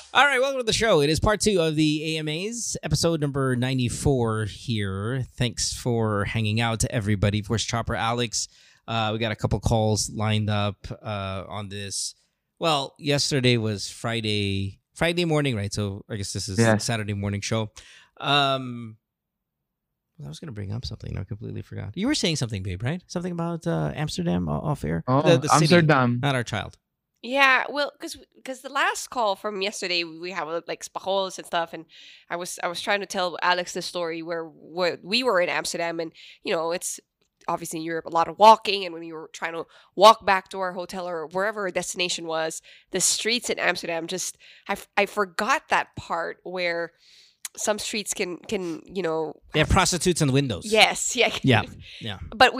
All right, welcome to the show. It is part 2 of the AMAs, episode number 94 here. Thanks for hanging out to everybody. Of course, Chopper Alex, we got a couple calls lined up on this. Well, yesterday was Friday morning, right? So I guess this is a Saturday morning show. I was going to bring up something. I completely forgot. You were saying something, babe, right? Something about Amsterdam off air? Oh, the Amsterdam. City, not our child. Yeah, well, because the last call from yesterday, we have like spachols and stuff, and I was trying to tell Alex the story where we were in Amsterdam, and it's obviously in Europe a lot of walking, and when we were trying to walk back to our hotel or wherever our destination was, the streets in Amsterdam just I forgot that part where some streets can They have prostitutes in the windows. Yes, yeah. Yeah. But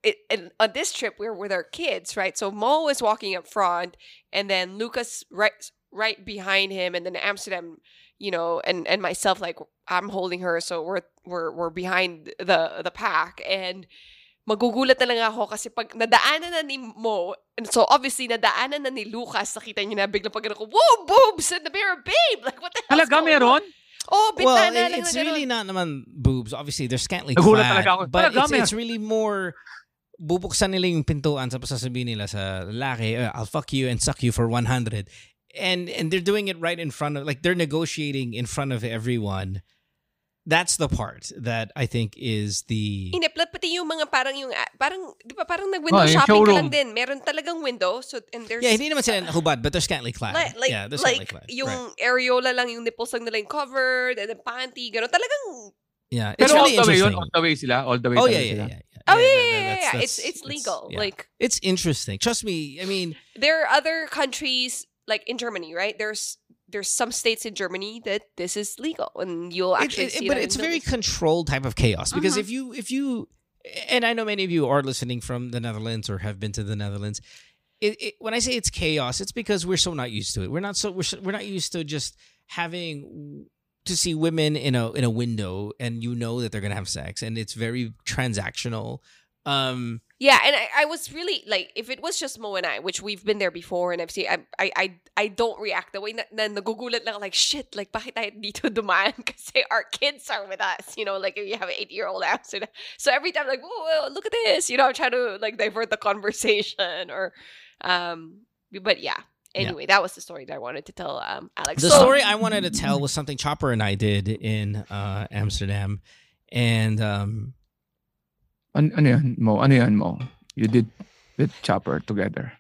on this trip we're with our kids, right? So Mo is walking up front, and then Lucas right behind him, and then Amsterdam, and myself, like I'm holding her, so we're behind the pack, and magugulat na lang ako kasi pag nadaanan na ni Mo, and so obviously nadaanan na ni Lucas, nakita niyo na biglang pag ako, whoa, boobs in the mirror, babe! Like, what the hell? Talaga meron? Oh, well, lang it's na really not naman boobs. Obviously, they're scantily Nagulat clad. talaga ako. But Talaga, it's really more, bubuksan nila yung pintuan, tapos sasabihin nila sa lalaki, I'll fuck you and suck you for 100. And they're doing it right in front of, like, they're negotiating in front of everyone. That's the part that I think is the... Pati yung mga parang di ba parang nag-window shopping ka lang din. Meron talagang window. So, and there's... Yeah, hindi naman sila hubad, but they're scantily clad. Yeah, they're scantily clad. Yung right. areola lang, yung nipples lang nila yung covered, and then panty, gano'n. Talagang... Yeah, it's Pero really interesting. All the way sila? All the way Oh, sila. yeah. Oh, yeah. It's legal. Yeah. Like, it's interesting. Trust me, I mean... There are other countries, like in Germany, right? There's some states in Germany that this is legal, and you'll actually see but it's a very controlled type of chaos, because if you and I know many of you are listening from the Netherlands or have been to the Netherlands, when I say it's chaos, it's because we're so not used to it. We're not used to just having to see women in a window, and that they're gonna have sex, and it's very transactional. Yeah, and I was really like, if it was just Mo and I, which we've been there before, and I've seen, I don't react the way na nagugulat lang, like, shit, like bakit tayo dito dumaan? Kasi our kids are with us, like if you have an 8-year-old Amsterdam. So every time, like, whoa, look at this, I'm trying to like divert the conversation, or, but yeah. Anyway, that was the story that I wanted to tell Alex. The story I wanted to tell was something Chopper and I did in Amsterdam, and Ano yan mo? You did with Chopper together.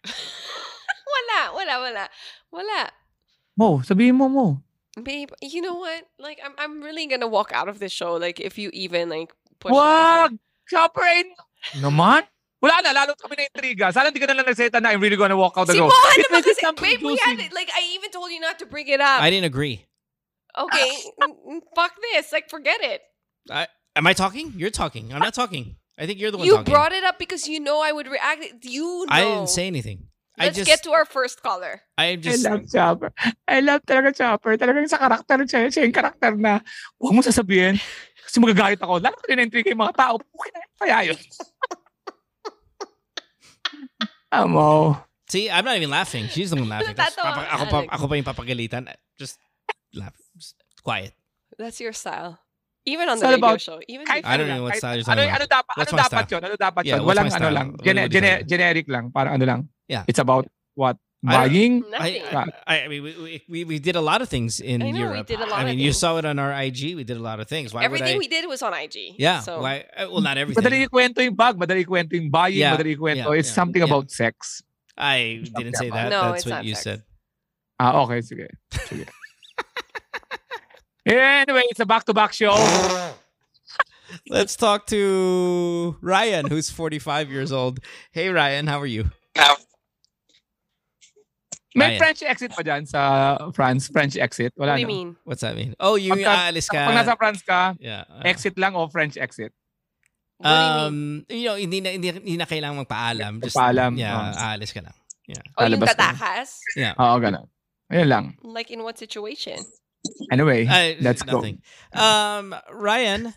Wala. Mo, sabihin mo. Babe, you know what? Like, I'm really gonna walk out of this show. Like, if you even like push. Wag! Chopper ain't... Naman? Wala na, lalo kami na intriga. Sana hindi ka na lang nagseta na I'm really gonna walk out and go. Naman kasi, babe, we had it. Like, I even told you not to bring it up. I didn't agree. Okay, fuck this. Like, forget it. Am I talking? You're talking. I'm not talking. I think you're the one talking. You brought it up because I would react. I didn't say anything. Let's get to our first caller. I love Chopper. I love talaga Chopper. Talagang sa karakter siya yung karakter na huwag mo sasabihin kasi magagayat ako. Lalo ko din entry kay mga tao. Okay na kaya yun. Amo. See, I'm not even laughing. She's the one laughing. Ako pa yung papagalitan. Just laugh. Just quiet. That's your style. Even on the radio show. I don't know what style you're talking about. Ano dapat yun? Walang ano lang. Generic lang. Parang ano lang. Yeah. It's about what? Buying? I mean, we did a lot of things in Europe. We did a lot I mean, of you things. saw it on our IG. We did a lot of things. Everything we did was on IG. Yeah. So. Why? Well, not everything. Madali ikwento yung bag. Madali ikwento yung buying. Yeah. Madali ikwento. Yeah. It's something about sex. I didn't say that. No, That's it's what not you sex. said. Okay. Sige. Anyway, it's a back-to-back show. Let's talk to Ryan, who's 45 years old. Hey, Ryan, how are you? May French exit pa dyan sa France? French exit? Wala. What do you mean? What's that mean? Oh, yung aalis ka. Pag nasa France ka, yeah, exit lang o French exit? Hindi na kailangang magpaalam. Just, Magpaalam. Yeah, aalis ka lang. Yeah. Yung Lalabas ka. tatakas? Yeah. Oo, ganun. Ayun lang. Like in what situation? Anyway, let's nothing. go. Ryan.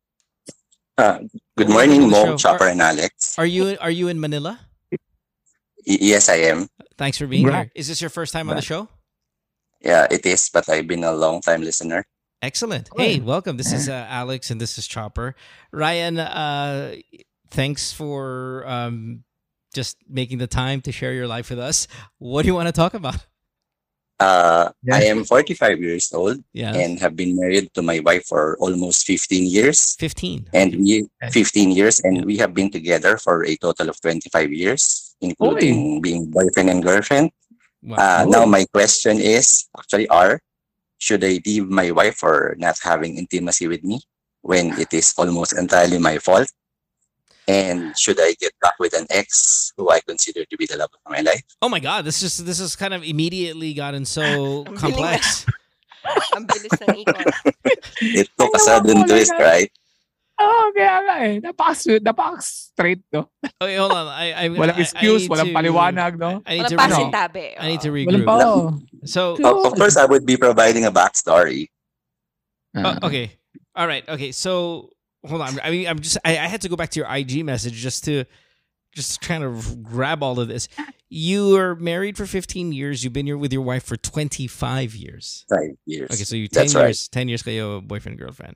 Good morning, Mo, Chopper, and Alex. Are you in Manila? Yes, I am. Thanks for being here. Is this your first time on the show? Yeah, it is, but I've been a long time listener. Excellent. Cool. Hey, welcome. This is Alex, and this is Chopper. Ryan, thanks for just making the time to share your life with us. What do you want to talk about? I am 45 years old Yeah, and have been married to my wife for almost 15 years. 15. And we Okay. 15 years, and Yeah. we have been together for a total of 25 years, including being boyfriend and girlfriend. Wow. Now Oy. my question is actually should I leave my wife for not having intimacy with me when it is almost entirely my fault? And should I get back with an ex who I consider to be the love of my life? Oh my God, this is kind of immediately gotten so Ang bilis complex. Ang bilis ng ikot. It took a Ay, sudden naman, twist, wala. right? Kaya nga eh. Napaka-straight, no? Okay, hold on. I Walang I excuse, need walang to- paliwanag, no? I need Walang to pasintabi. I need to Walang regroup. pa, oh. So Of course, I would be providing a backstory. okay, all right, okay. So hold on. I mean, I had to go back to your IG message just to kind of grab all of this. You are married for 15 years. You've been here with your wife for 25 years. 5 years. Okay, so you 10 That's right. years, 10 years kayo boyfriend girlfriend.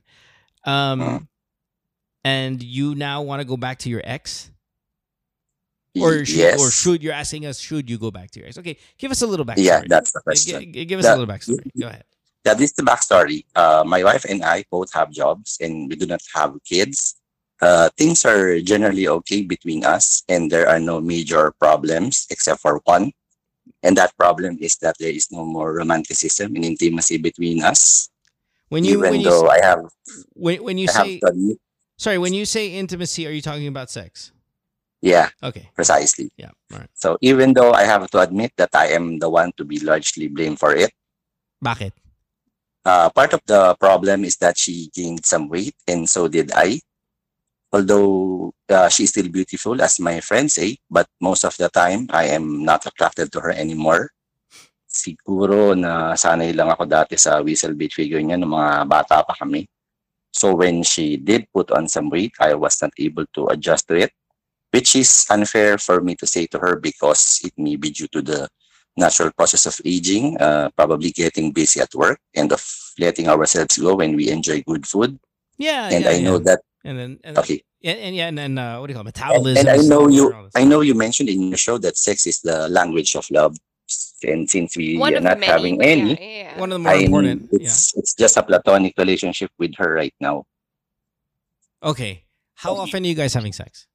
And you now want to go back to your ex? Or Yes. should you're asking us, should you go back to your ex? Okay, give us a little backstory. Yeah, that's the question. Give us a That- little backstory. Go ahead. That is the backstory. My wife and I both have jobs and we do not have kids. Things are generally okay between us and there are no major problems except for one. And that problem is that there is no more romanticism and intimacy between us. When you Even though I have when you I have say to admit, sorry, when you say intimacy, are you talking about sex? yeah, Okay. precisely. Yeah. All right. So even though I have to admit that I am the one to be largely blamed for it, Bakit? part of the problem is that she gained some weight and so did I. Although she's still beautiful, as my friends say, but most of the time I am not attracted to her anymore. Siguro na sanay lang ako dati sa Whistle Beach figure niya nung mga bata pa kami. So when she did put on some weight, I was not able to adjust to it, which is unfair for me to say to her because it may be due to the natural process of aging, probably getting busy at work and of letting ourselves go when we enjoy good food. Yeah. And yeah, I know yeah. that, And then okay. and then what do you call it? And, Metabolism. and I know all you, this I know you mentioned in your show that sex is the language of love. And since we One are of the not many. having but any, Yeah. One of the more important. Yeah. it's just a platonic relationship with her right now. Okay. How often are you guys having sex?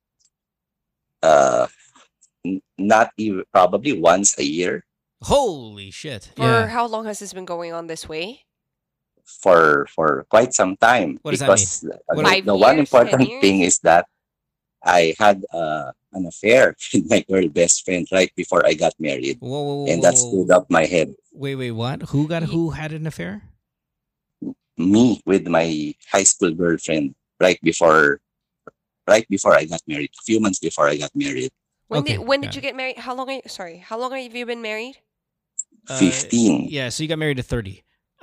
Not even probably once a year Holy shit. For Yeah. how long has this been going on this way? for quite some time. What does that because mean? Five the one years, important 10 years? thing is that I had an affair with my girl best friend right before I got married, Whoa, and that screwed up my head. Wait, what? Who had an affair? Me with my high school girlfriend right before I got married. A few months before I got married. When Okay, did got you get married? How long have you been married? 15. Yeah, so you got married at 30.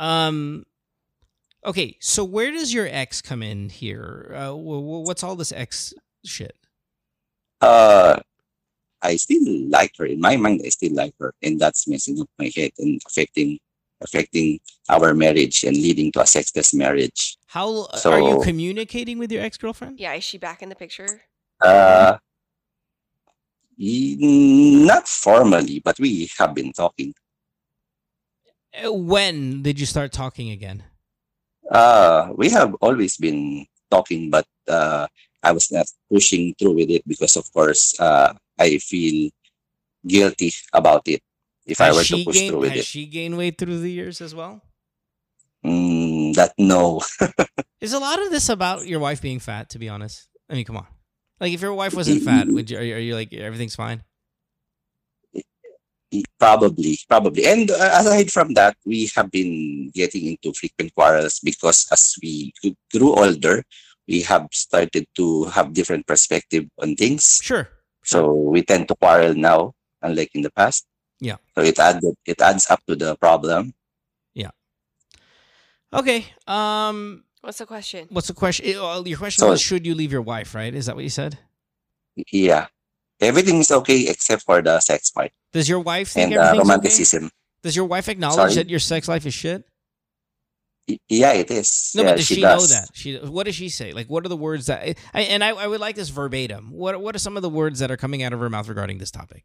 Okay, so where does your ex come in here? What's all this ex shit? I still like her. In my mind, I still like her, and that's messing up my head and affecting our marriage and leading to a sexless marriage. How are So- you communicating with your ex-girlfriend? Yeah, is she back in the picture? Not formally, but we have been talking. When did you start talking again? We have always been talking, but I was not pushing through with it because, of course, I feel guilty about it if I were to push through with Has it. she gained weight through the years as well? That no. Is a lot of this about your wife being fat? To be honest, I mean, come on. Like, if your wife wasn't fat, would you? Are you like everything's fine? Probably. And aside from that, we have been getting into frequent quarrels because as we grew older, we have started to have different perspective on things. Sure. So we tend to quarrel now, unlike in the past. Yeah. So it adds up to the problem. Okay. What's the question? What's the question? Your question So- was, should you leave your wife? Right? Is that what you said? Yeah. Everything is okay except for the sex part Does your wife think and everything's okay? romanticism. Does your wife acknowledge Sorry? that your sex life is shit? Yeah, it is. No, Yeah, but does she does. know that? What does she say? Like, what are the words that? I would like this verbatim. What are some of the words that are coming out of her mouth regarding this topic?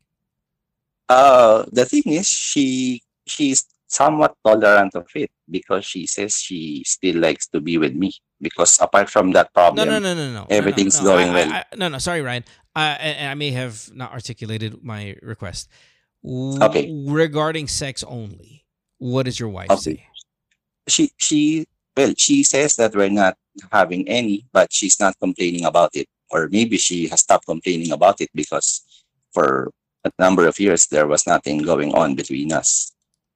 The thing is, she's somewhat tolerant of it because she says she still likes to be with me. Because apart from that problem, No. everything's going well. No. Sorry, Ryan. And I may have not articulated my request. Okay. Regarding sex only, what does your wife Okay. say? She says that we're not having any, but she's not complaining about it. Or maybe she has stopped complaining about it because for a number of years there was nothing going on between us.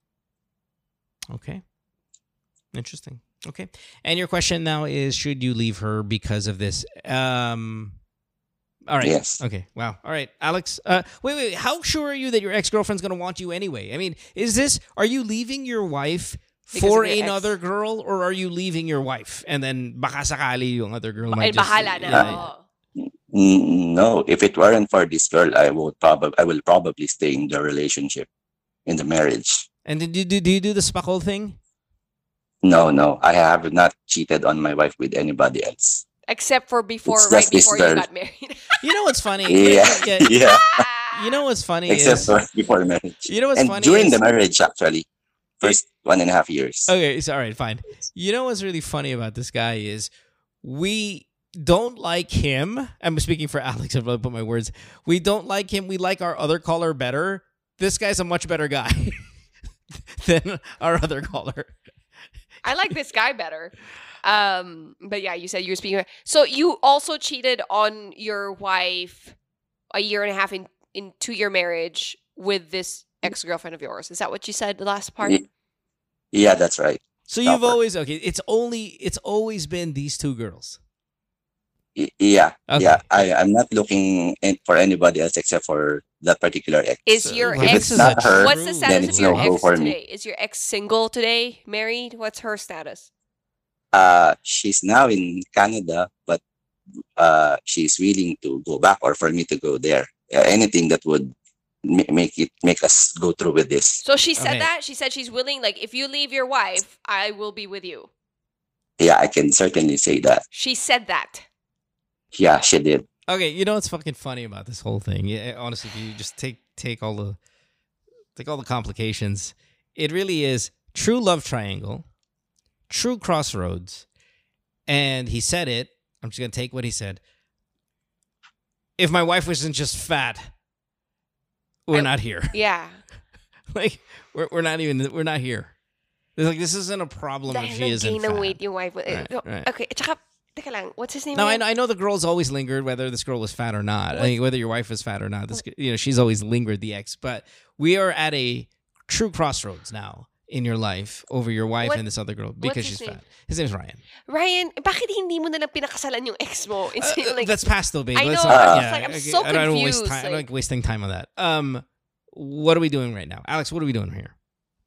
Okay. Interesting. Okay. And your question now is, should you leave her because of this? All right. Yes. Okay. Wow. All right, Alex. Wait. How sure are you that your ex-girlfriend's gonna want you anyway? I mean, are you leaving your wife Because for of your ex. another girl, or are you leaving your wife and then baka sakali yung other girl Ay, might just... bahala na. Yeah. Oo. No, if it weren't for this girl, I will probably stay in the relationship, in the marriage. And do you do the spakol thing? No, I have not cheated on my wife with anybody else. Except for before, It's right just this before you girl. got married. You know what's funny? Yeah. You know what's funny Except is... for before marriage. You know what's And funny during is... the marriage, actually, first 1.5 years. Okay, it's all right, fine. You know what's really funny about this guy is we don't like him. I'm speaking for Alex. I've really put my words. We don't like him. We like our other caller better. This guy's a much better guy than our other caller. I like this guy better. But yeah, you said you were speaking. So you also cheated on your wife a year and a half into your marriage with this ex-girlfriend of yours. Is that what you said the last part? Yeah, that's right. So you've Proper. it's always been these two girls. Yeah, Okay. yeah. I'm not looking for anybody else except for that particular ex. Is your Well, ex? If it's not her, What's the True. status then of it's your no go ex for me. today? Is your ex single today? Married? What's her status? She's now in Canada, but she's willing to go back or for me to go there. Anything that would make us go through with this. So she said Okay. that. She said she's willing. Like, if you leave your wife, I will be with you. Yeah, I can certainly say that. She said that. Yeah, she did. Okay, you know what's fucking funny about this whole thing? Yeah, honestly, if you just take all the complications, it really is true love triangle, true crossroads, and he said it. I'm just gonna take what he said. If my wife wasn't just fat, we're not here. Yeah. Like we're not here. It's like this isn't a problem if she isn't gain fat. ng weight yung wife. Right, right. Okay, tsaka, teka lang, what's his name? No, again? I know the girls always lingered whether this girl was fat or not. I mean, whether your wife was fat or not. She's always lingered the ex. But we are at a true crossroads now in your life over your wife What- and this other girl because his she's name? fat. His name's Ryan. Ryan, bakit hindi mo nalang pinakasalan yung ex mo? It's like, That's past though, babe. I Let's know, not- I'm yeah, just like, I'm okay, so I don't waste confused, time. I don't like- like wasting time on that. What are we doing right now, Alex? What are we doing here?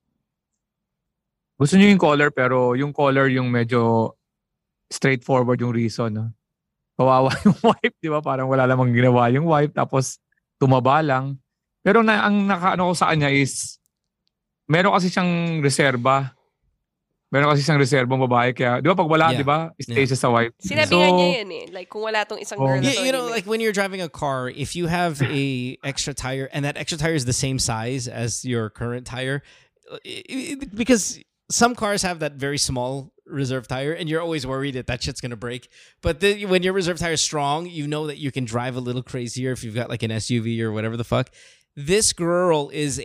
Gusto niyo yung caller pero yung caller yung medyo straightforward yung reason. No? Kawawa yung wife, di ba? Parang wala lamang ginawa yung wife tapos tumaba lang. Pero ang nakaano ko sa kanya is meron kasi siyang reserba. Meron kasi siyang reserbang babae kaya, di ba pag wala, Yeah. di ba? Stay siya sa wife. sinabihan So- niya yan eh. Like, kung wala tong isang girl na to. You know, hindi like when you're driving a car, if you have a extra tire and that extra tire is the same size as your current tire, because some cars have that very small reserve tire and you're always worried that shit's going to break. But when your reserve tire is strong, you know that you can drive a little crazier if you've got like an SUV or whatever the fuck. This girl is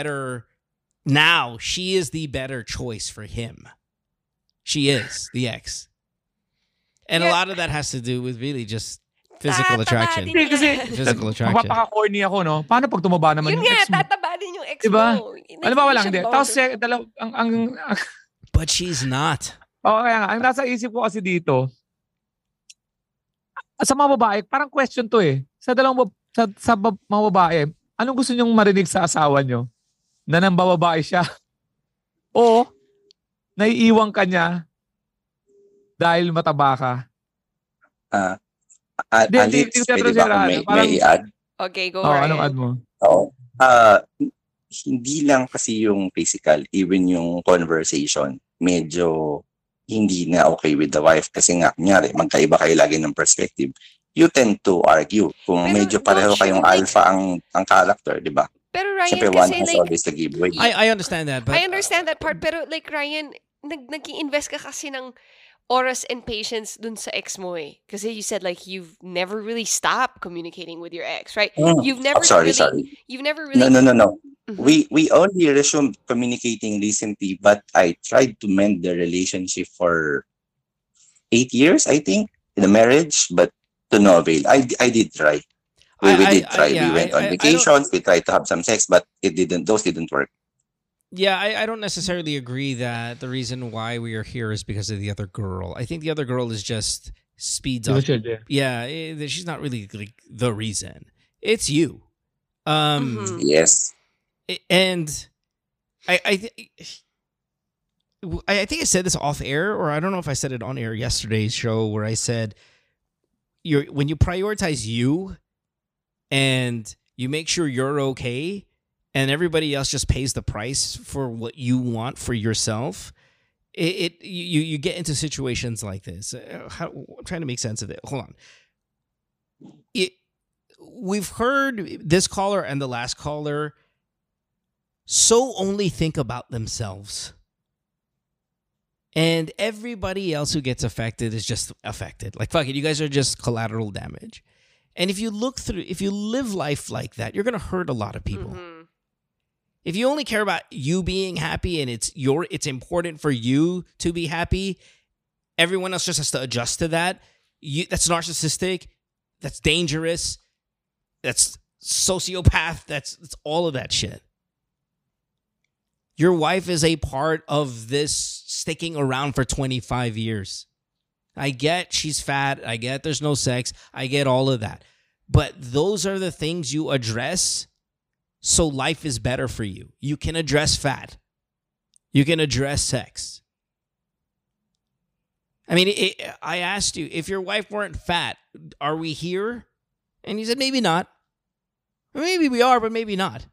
she is the better choice for him. She is the ex. And a Yeah. lot of that has to do with really just physical Tataba attraction. din yan. Kasi Physical attraction. mapapaka-corny ako, no? Paano pag tumaba naman Yun yung nga, ex mo? tataba din yung ex Diba? mo. Alam ba walang Hindi hindi? siya Tapos bothered. ang But she's not. kaya nga, ang nasa isip ko kasi dito, sa mga babae, parang question to eh. Sa mga babae, anong gusto nyong marinig sa asawa nyo? Na nang bababae siya? O, naiiwang ka niya dahil mataba ka? Alex, Hindi, pwede ba Ryan, akong parang- may i-add? Okay, go Oh, Ryan. anong ad mo? Oo. hindi lang kasi yung physical, even yung conversation, medyo hindi na okay with the wife. Kasi nga, kunyari, magkaiba kayo lagi ng perspective. You tend to argue. Kung Pero medyo pareho don't you, kayong like, alpha ang character, di ba? pero Ryan, Siyempre, one kasi has like, always to give way. I understand that, but I understand that part, pero like Ryan, nag-i-invest ka kasi ng oras and patience dun sa ex mo eh. Kasi you said like you've never really stopped communicating with your ex, right? You've never sorry. you've never really No. Mhm. We only resumed communicating recently, but I tried to mend the relationship for 8 years, I think, in the marriage, but to no avail. I did try. We did try. We went on vacations. We tried to have some sex, but those didn't work. Yeah, I don't necessarily agree that the reason why we are here is because of the other girl. I think the other girl is just speeds up. Yeah, she's not really like the reason. It's you. Mhm. Yes. And I think I said this off air, or I don't know if I said it on air yesterday's show, where I said when you prioritize you and you make sure you're okay, and everybody else just pays the price for what you want for yourself, you get into situations like this. I'm trying to make sense of it. Hold on. We've heard this caller and the last caller only think about themselves. And everybody else who gets affected is just affected. Like, fuck it, you guys are just collateral damage. And if you live life like that, you're going to hurt a lot of people. Mhm. If you only care about you being happy and it's important for you to be happy, everyone else just has to adjust to that. That's narcissistic. That's dangerous. That's sociopath. That's all of that shit. Your wife is a part of this sticking around for 25 years. I get she's fat. I get there's no sex. I get all of that. But those are the things you address so life is better for you. You can address fat. You can address sex. I mean, I asked you, if your wife weren't fat, are we here? And you said, maybe not. Or maybe we are, but maybe not.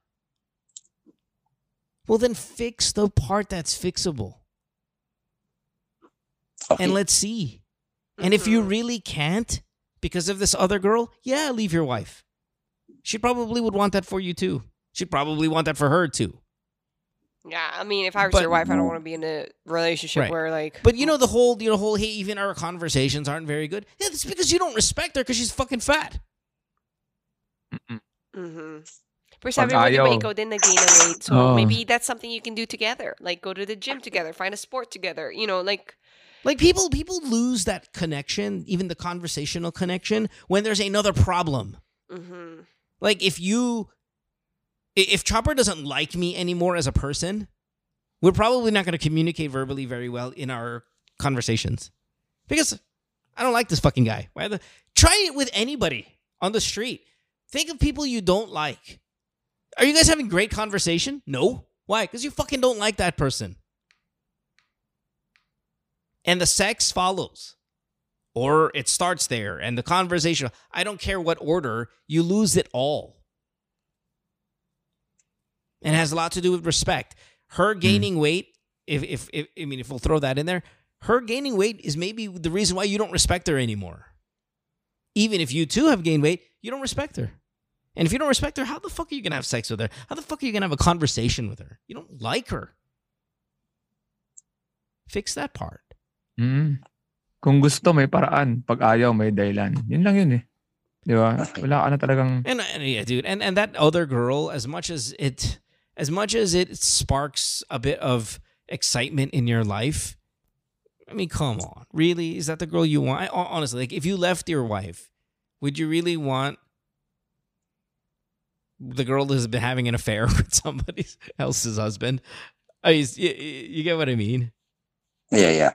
Well, then fix the part that's fixable. Okay. And let's see. And if you really can't, because of this other girl, yeah, leave your wife. She probably would want that for you too. She'd probably want that for her too. Yeah, I mean, if I was But- your wife, I don't want to be in a relationship Right. where like. But the whole, hey, even our conversations aren't very good. Yeah, that's because you don't respect her because she's fucking fat. Mhm. Pero sabi mo, di ba, ikaw din nag-gain ng weight. So Oh. maybe that's something you can do together. Like go to the gym together, find a sport together. Like. Like people lose that connection, even the conversational connection, when there's another problem. Mhm. Like if Chopper doesn't like me anymore as a person, we're probably not going to communicate verbally very well in our conversations. Because I don't like this fucking guy. Try it with anybody on the street. Think of people you don't like. Are you guys having great conversation? No. Why? Because you fucking don't like that person. And the sex follows. Or it starts there and the conversation. I don't care what order, you lose it all. And it has a lot to do with respect. Her gaining weight, if we'll throw that in there, her gaining weight is maybe the reason why you don't respect her anymore. Even if you too have gained weight, you don't respect her. And if you don't respect her, how the fuck are you going to have sex with her? How the fuck are you going to have a conversation with her? You don't like her. Fix that part. Kung gusto, may paraan. Pag ayaw, may dahilan. Yun lang yun eh. Di ba? Wala ka na talagang... And yeah, dude. And that other girl, as much as it sparks a bit of excitement in your life, I mean, come on. Really? Is that the girl you want? Honestly, like if you left your wife, would you really want the girl that has been having an affair with somebody else's husband? You get what I mean? Yeah.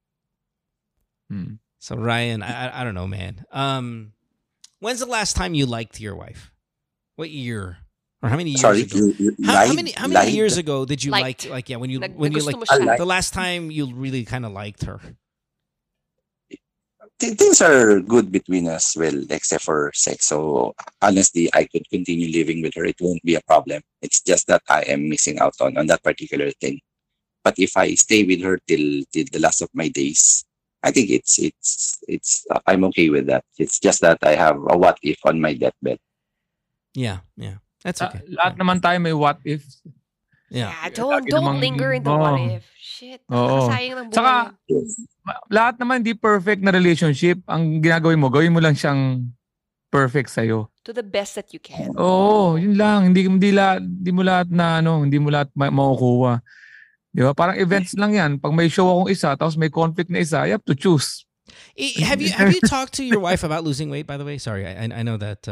So Ryan, I don't know, man. When's the last time you liked your wife? What year? Or how many years ago? How many years ago did you Liked. when you Nagusto like mo siya. the last time you really kind of liked her? things are good between us, well, except for sex. So honestly, I could continue living with her. It won't be a problem. It's just that I am missing out on that particular thing. But if I stay with her till the last of my days, I think I'm okay with that. It's just that I have a what if on my deathbed. Yeah. That's okay. Lahat naman tayo may what if. Yeah. Don't Lagi namang- linger in the what Oo. if. Shit. Oo. Nakakasayang ng buhay. Tsaka, Yes. lahat naman hindi perfect na relationship. Ang ginagawin mo, gawin mo lang siyang perfect sa'yo. To the best that you can. Oo, yun lang. Hindi mo lahat na hindi mo lahat makukuha. Di ba? Parang events lang yan. Pag may show akong isa, tapos may conflict na isa, you have to choose. Have you talked to your wife about losing weight, by the way? Sorry, I know that.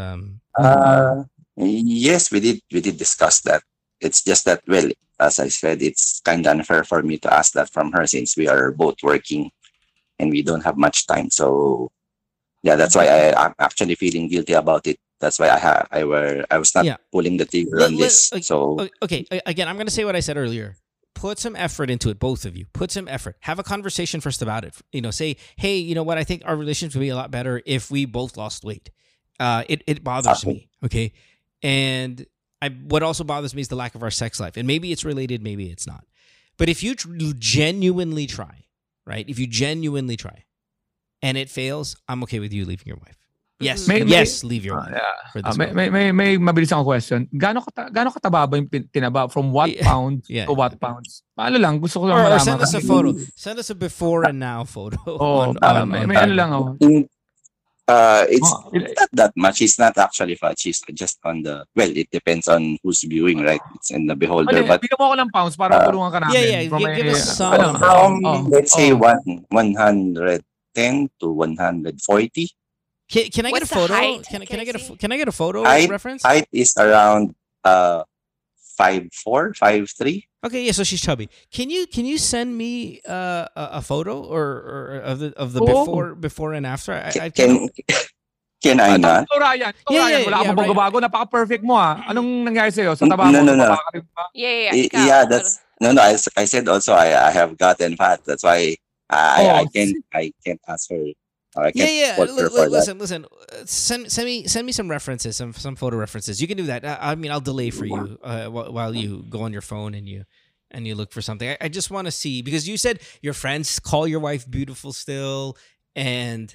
Yes, we did discuss that. It's just that, well, as I said, it's kind of unfair for me to ask that from her since we are both working and we don't have much time. So yeah, that's why I'm actually feeling guilty about it. That's why I was not pulling the trigger on this. So okay, again, I'm going to say what I said earlier. Put some effort into it, both of you. Put some effort. Have a conversation first about it. Say, hey, you know what? I think our relationship would be a lot better if we both lost weight. It bothers me. Okay, and what also bothers me is the lack of our sex life. And maybe it's related, maybe it's not. But if you genuinely try, right? If you genuinely try, and it fails, I'm okay with you leaving your wife. Yes, leave your wife. For this may mabilis akong question. Gaano kataba ba yung tinaba? From what pounds to what pounds? Paano lang? Gusto ko lang or malaman. send us a photo. Send us a before and now photo. May ano lang ako. It's not that much. It's not actually fat. She's just on the, well, it depends on who's viewing, right? It's in the beholder. But bigyan mo ako ng pounds para tulungan ka namin. Yeah. Give us some. From let's say 110 to 140. Can I get a What's the photo? height, Can I get a photo reference? Height is around 5'4", 5'3". Okay, yeah, so she's chubby. Can you send me a photo or of the before and after? Can I not? Ryan, Yeah, wala akong bago-bago. Napaka-perfect mo ah. Anong nangyari sa'yo? Sa taba No. mo? Yeah. That's I said also I have gotten fat. That's why I can't ask her. I can't fault her for that. Listen. Send me some references, some photo references. You can do that. I mean, I'll delay for you while you go on your phone and you look for something. I just want to see, because you said your friends call your wife beautiful still, and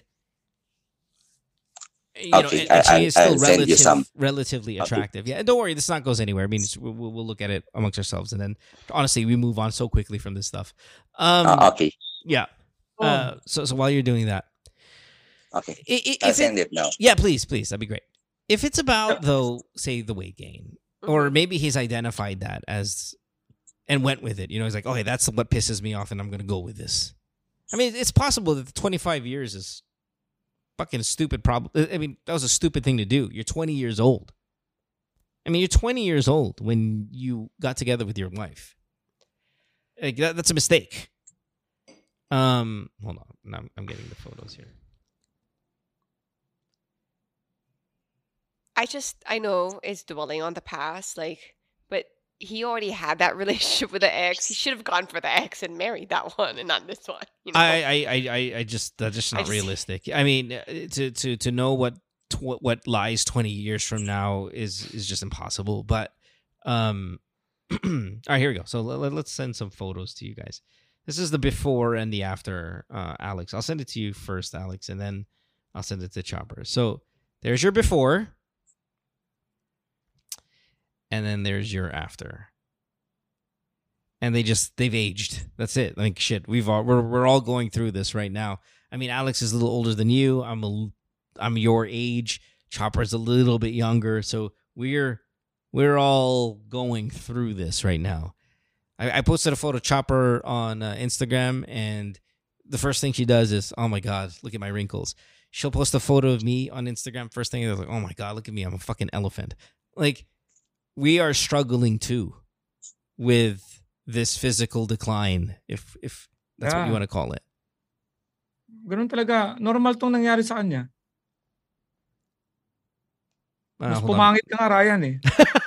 she is still relatively attractive. Yeah, don't worry, this not goes anywhere. I mean, we'll look at it amongst ourselves, and then honestly, we move on so quickly from this stuff. Okay. Yeah. So while you're doing that. Okay. I'll send it now. Yeah, please. That'd be great. If it's about, though, say the weight gain, or maybe he's identified that as and went with it. He's like, okay, that's what pisses me off, and I'm going to go with this. I mean, it's possible that the 25 years is fucking stupid problem. I mean, that was a stupid thing to do. You're 20 years old. I mean, you're 20 years old when you got together with your wife. Like, that's a mistake. Hold on. Now I'm getting the photos here. I know it's dwelling on the past, but he already had that relationship with the ex. He should have gone for the ex and married that one and not this one. That's just not realistic. I mean, to know what lies 20 years from now is just impossible. But all right, here we go. So let's send some photos to you guys. This is the before and the after, Alex. I'll send it to you first, Alex, and then I'll send it to Chopper. So there's your before. And then there's your after, and they've aged. That's it. Like shit, we're all going through this right now. I mean, Alex is a little older than you. I'm your age. Chopper's a little bit younger, so we're all going through this right now. I posted a photo of Chopper on Instagram, and the first thing she does is, oh my god, look at my wrinkles. She'll post a photo of me on Instagram. First thing is like, oh my god, look at me, I'm a fucking elephant. Like. We are struggling too with this physical decline, if that's what you want to call it. Ganun talaga. Normal tong nangyari sa kanya. Mas pumangit ka nga, Ryan eh.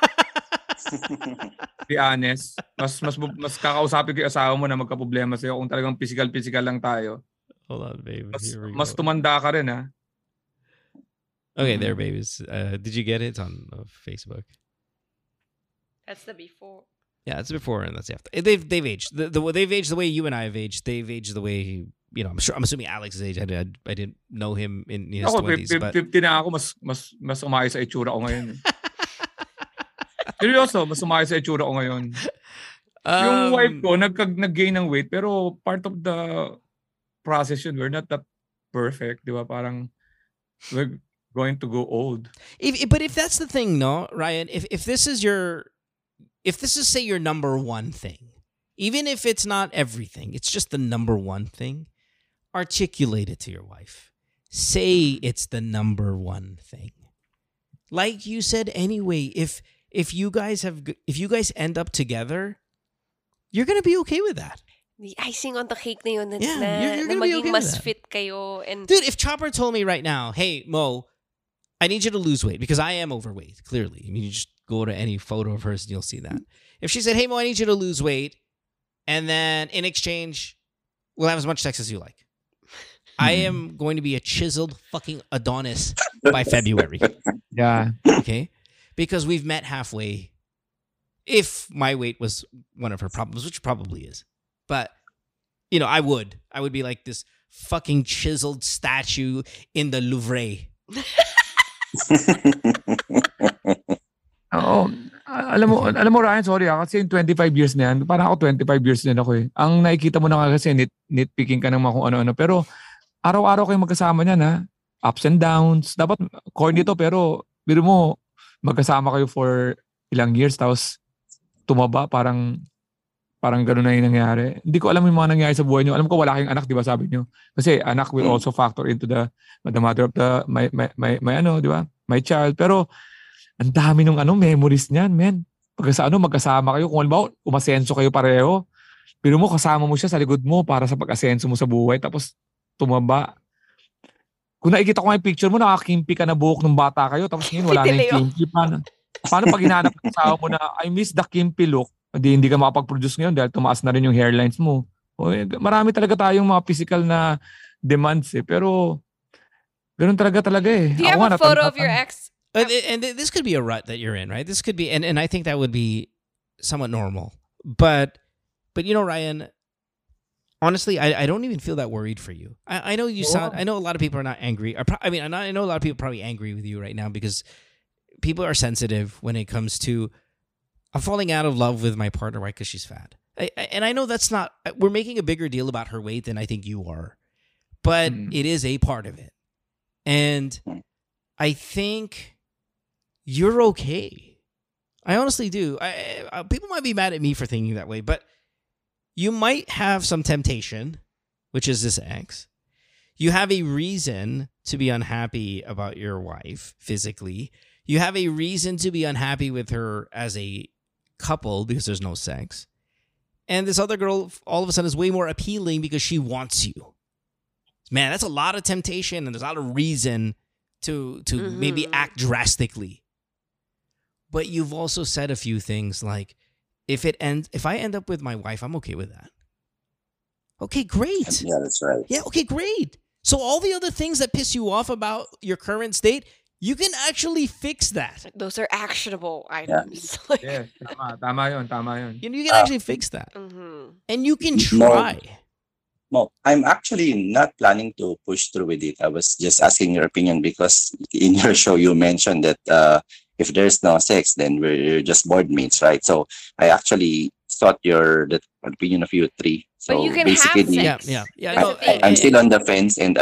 Be honest. Mas kakausapin ko yung asawa mo na magka-problema sa'yo kung talagang physical lang tayo. Hold on, babe. Here we Mas go. tumanda ka rin, ha? Okay, there, babies. Did you get it? It's on Facebook. That's the before. Yeah, it's before and that's after. They've aged. They've aged the way you and I have aged. They've aged the way I'm sure. I'm assuming Alex's age. I didn't know him in his Ako, 20s, but 50 na ako, mas umayos sa itsura ko ngayon. Seryoso, mas umayos sa itsura ko ngayon. Yung wife ko, nag-gain ng weight, pero part of the process yun. We're not that perfect, di ba? Parang we're going to go old. But if that's the thing, no, Ryan, if this is say your number one thing, even if it's not everything, it's just the number one thing, articulate it to your wife. Say it's the number one thing. Like you said anyway, if you guys end up together, you're going to be okay with that. The icing on the cake na yun na, you're na gonna be maging okay with mas that. fit kayo. And Dude, if Chopper told me right now, hey, Mo, I need you to lose weight because I am overweight, clearly. I mean, you just go to any photo of hers and you'll see that. If she said, hey, Mo, I need you to lose weight, and then in exchange, we'll have as much sex as you like. I am going to be a chiseled fucking Adonis by February. Yeah. Okay? Because we've met halfway. If my weight was one of her problems, which probably is. But, I would be like this fucking chiseled statue in the Louvre. Oo. Alam mo Ryan, sorry kasi yung 25 years na yan, parang ako 25 years din ako eh. Ang nakikita mo na nga kasi nitpicking ka ng mga kung ano-ano. Pero araw-araw kayo magkasama niyan ha. Ups and downs. Dapat corny to pero biro mo magkasama kayo for ilang years tapos tumaba parang gano'n na yung nangyari. Hindi ko alam yung mga nangyari sa buhay niyo. Alam ko wala kayong anak, di ba sabi niyo? Kasi anak will also factor into the mother of the di ba? My child. Pero ang dami nung memories niyan, men. Pagka magkasama kayo, kung halimbawa umasenso kayo pareho, pero mo kasama mo siya sa likod mo para sa pag-asenso mo sa buhay tapos tumaba. Kung nakikita ko nga yung picture mo, nakakimpi ka na buhok ng bata kayo tapos ngayon wala na yung kimpi. Paano pag hinanap ng asawa mo na I miss the kimpi look, hindi ka makapag-produce ngayon dahil tumaas na rin yung hairlines mo. Marami talaga tayong mga physical na demands eh. Pero ganoon talaga eh. do you have a photo of your ex? And this could be a rut that you're in, right? This could be, and I think that would be somewhat normal. But Ryan, honestly, I don't even feel that worried for you. I know you sound. I know a lot of people are not angry. I know a lot of people are probably angry with you right now because people are sensitive when it comes to I'm falling out of love with my partner, right? Because she's fat. And I know that's not. We're making a bigger deal about her weight than I think you are, but it is a part of it, and I think you're okay. I honestly do. People might be mad at me for thinking that way, but you might have some temptation, which is this ex. You have a reason to be unhappy about your wife physically. You have a reason to be unhappy with her as a couple because there's no sex. And this other girl all of a sudden is way more appealing because she wants you. Man, that's a lot of temptation and there's a lot of reason to maybe act drastically. But you've also said a few things like, if I end up with my wife, I'm okay with that. Okay, great. Yeah, that's right. Yeah, okay, great. So all the other things that piss you off about your current state, you can actually fix that. Those are actionable items. Yeah, tama yun. You can actually fix that. Mm-hmm. And you can try. No, I'm actually not planning to push through with it. I was just asking your opinion because in your show you mentioned that if there's no sex, then we're just board mates, right? So I actually thought the opinion of you three. So but you can basically, have sex. Yeah. I'm still on the fence, and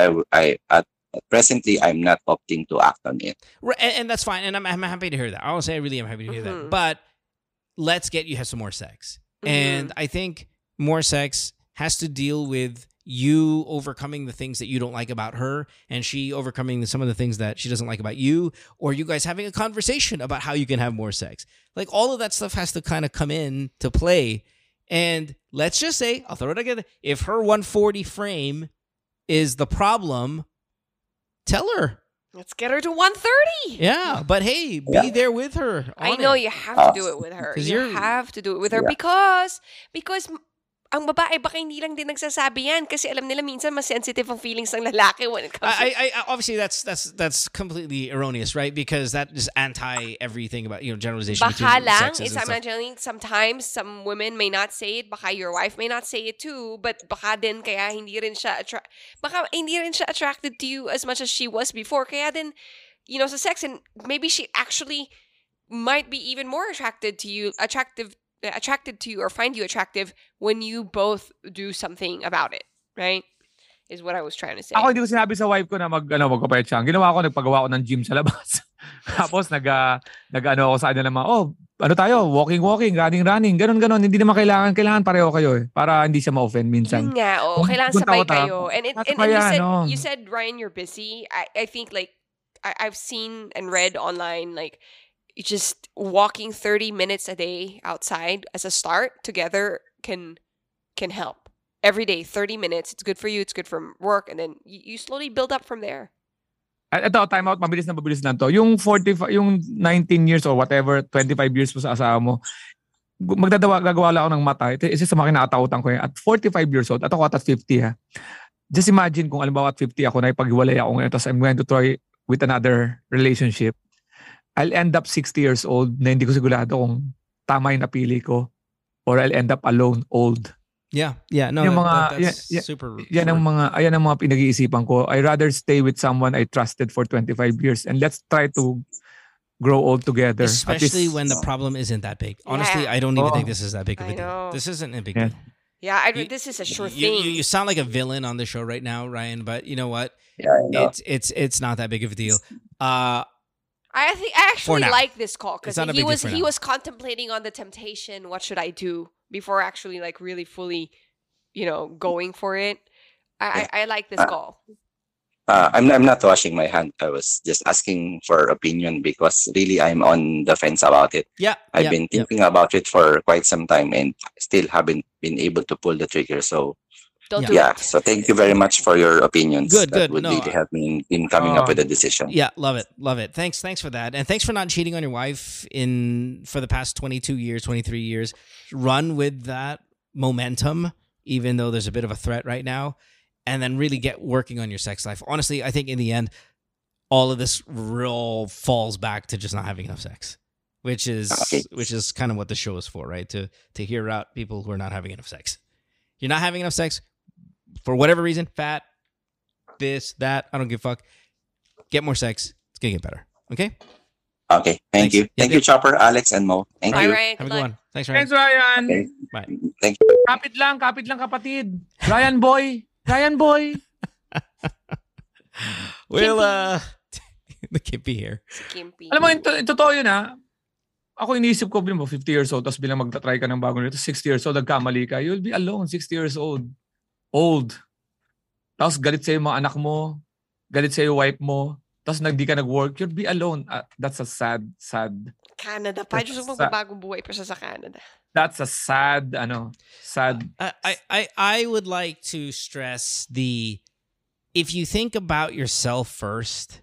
presently I'm not opting to act on it. And that's fine. And I'm happy to hear that. Honestly, I really am happy to hear that. But let's get you have some more sex. And I think more sex has to deal with you overcoming the things that you don't like about her and she overcoming some of the things that she doesn't like about you, or you guys having a conversation about how you can have more sex. Like all of that stuff has to kind of come in to play. And let's just say, I'll throw it together. If her 140 frame is the problem, tell her. Let's get her to 130. Yeah, but hey, be there with her. I know you have to do it with her. You have to do it with her because ang babae baka hindi lang din nagsasabi yan kasi alam nila minsan mas sensitive ang feelings ng lalaki when it comes to... I obviously that's completely erroneous, right? Because that is anti everything about generalization Baka between lang, sexes it's and stuff. imagining sometimes some women may not say it, baka your wife may not say it too, but baka din kaya hindi rin siya attracted to you as much as she was before. Kaya din, sa sex, and maybe she actually might be even more attracted to you or find you attractive when you both do something about it, right? Is what I was trying to say. Ako hindi ko sinabi sa wife ko na magpapayat siya. Ang ginawa ko, nagpagawa ko ng gym sa labas. Tapos nag-ano ako sa kanya naman, tayo, walking, running, ganun. Hindi naman kailangan pareho kayo para hindi siya ma-offend minsan. Yun nga, kailangan sabay kayo. And you said, Ryan, you're busy. I think like, I've seen and read online, like, just walking 30 minutes a day outside as a start together can help. Every day, 30 minutes. It's good for you. It's good for work. And then you slowly build up from there. Ito, time out. Mabilis lang to. Yung 19 years or whatever, 25 years mo sa asawa mo, gagawa lang ako ng mata. Ito isa sa mga kinakatautan ko yan. At 45 years old, at ako at 50 ha. Just imagine kung alam at 50 ako na ipag-iwalay ako ngayon, tapos I'm going to try with another relationship. I'll end up 60 years old na hindi ko sigurado kung tama yung napili ko, or I'll end up alone, old. Yeah. No, yung that's super. Yan ang mga pinag-iisipan ko. I rather stay with someone I trusted for 25 years and let's try to grow old together. Especially when the problem isn't that big. Honestly, I don't even think this is that big of a deal. This isn't a big deal. Yeah, this is a sure thing. You sound like a villain on the show right now, Ryan, but you know what? Yeah, I know. It's not that big of a deal. I actually like this call because he was contemplating on the temptation. What should I do before actually like really fully, going for it? I like this call. I'm not washing my hand. I was just asking for opinion because really I'm on the fence about it. Yeah, I've been thinking about it for quite some time and still haven't been able to pull the trigger. So don't do it. So thank you very much for your opinions. Good. That would really help me in coming up with a decision. Yeah, love it. Thanks for that. And thanks for not cheating on your wife for the past 22 years, 23 years. Run with that momentum, even though there's a bit of a threat right now, and then really get working on your sex life. Honestly, I think in the end, all of this all falls back to just not having enough sex, which is kind of what the show is for, right? To hear out people who are not having enough sex. You're not having enough sex for whatever reason, fat, this, that, I don't give a fuck. Get more sex. It's going to get better. Okay? Okay. Thank you. Thank you, Chopper, Alex, and Mo. Thank you. Ryan, have a good one. Thanks, Ryan. Thanks, Ryan. Okay. Bye. Thank you. Kapit lang kapatid. Ryan boy. We'll, the Kimpy here. Kimpy. Alam mo, totoo yun ha. Ako iniisip ko, 50 years old, tapos bilang magta-try ka ng bagong nito, 60 years old, nagkamali ka, you'll be alone, 60 years old. Old. Tapos galit sa'yo mga anak mo, galit sa'yo wife mo, tapos di ka nag-work, you'll be alone. That's a sad. Canada pa. Diyos ko magbabagong buhay pa siya sa Canada. That's a sad. I would like to stress if you think about yourself first,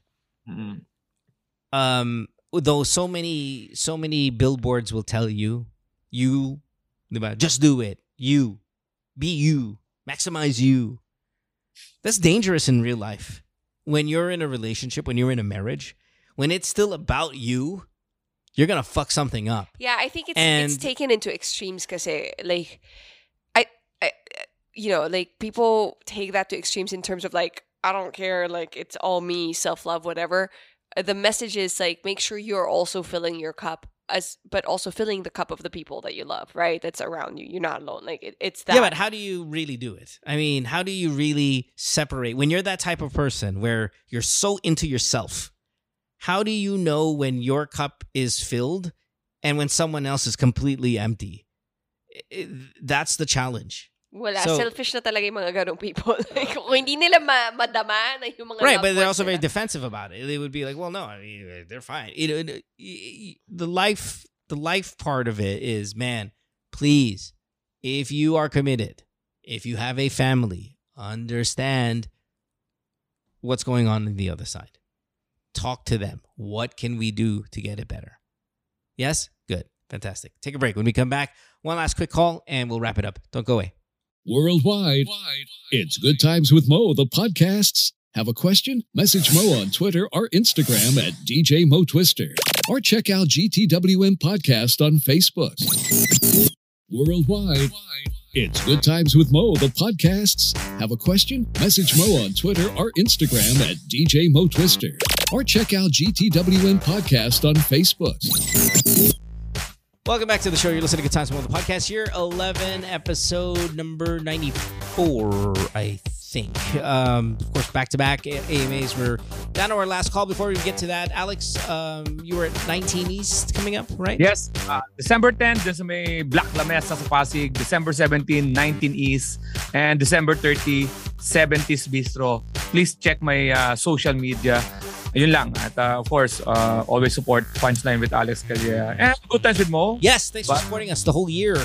though so many billboards will tell you, just do it. You, be you, maximize you. That's dangerous in real life. When you're in a relationship, when you're in a marriage, when it's still about you, you're gonna fuck something up. Yeah, I think it's taken into extremes kasi like I like people take that to extremes in terms of like I don't care, like it's all me, self-love, whatever. The message is like make sure you're also filling your cup but also filling the cup of the people that you love, right? That's around you. You're not alone. Like it's that. Yeah, but how do you really do it? I mean, how do you really separate when you're that type of person where you're so into yourself? How do you know when your cup is filled and when someone else is completely empty? That's the challenge. Wala, selfish na talaga yung mga ganong people. Like, kung hindi nila madama na yung mga right, but they're also very defensive about it. They would be like, well, no, I mean, they're fine. The life part of it is, man, please, if you are committed, if you have a family, understand what's going on the other side. Talk to them. What can we do to get it better? Yes? Good. Fantastic. Take a break. When we come back, one last quick call and we'll wrap it up. Don't go away. Worldwide, it's Good Times with Mo, the podcasts. Have a question? Message Mo on Twitter or Instagram at DJ Mo Twister. Or check out GTWM Podcast on Facebook. Worldwide, it's Good Times with Mo, the podcasts. Have a question? Message Mo on Twitter or Instagram at DJ Mo Twister. Or check out GTWM Podcast on Facebook. Welcome back to the show. You're listening to Good Times with Mo, the podcast. Year 11, episode number 94, I think. Of course, back-to-back AMAs. We're down to our last call. Before we get to that, Alex, you were at 19 East coming up, right? Yes, December 10, dun sa may Black Lamesa sa Pasig. December 17, 19 East. And December 30, 70s Bistro. Please check my social media. Ayun lang. At of course, always support Punchline with Alex Calleja. And Good Times with Mo. Yes, thanks for supporting us the whole year.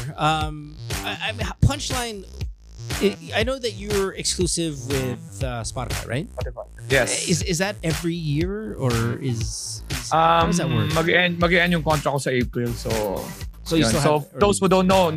I mean, Punchline, I know that you're exclusive with Spotify, right? Yes. Is that every year or is how does that work? Mag-end yung contract ko sa April. So you yun. still So have, those who don't know,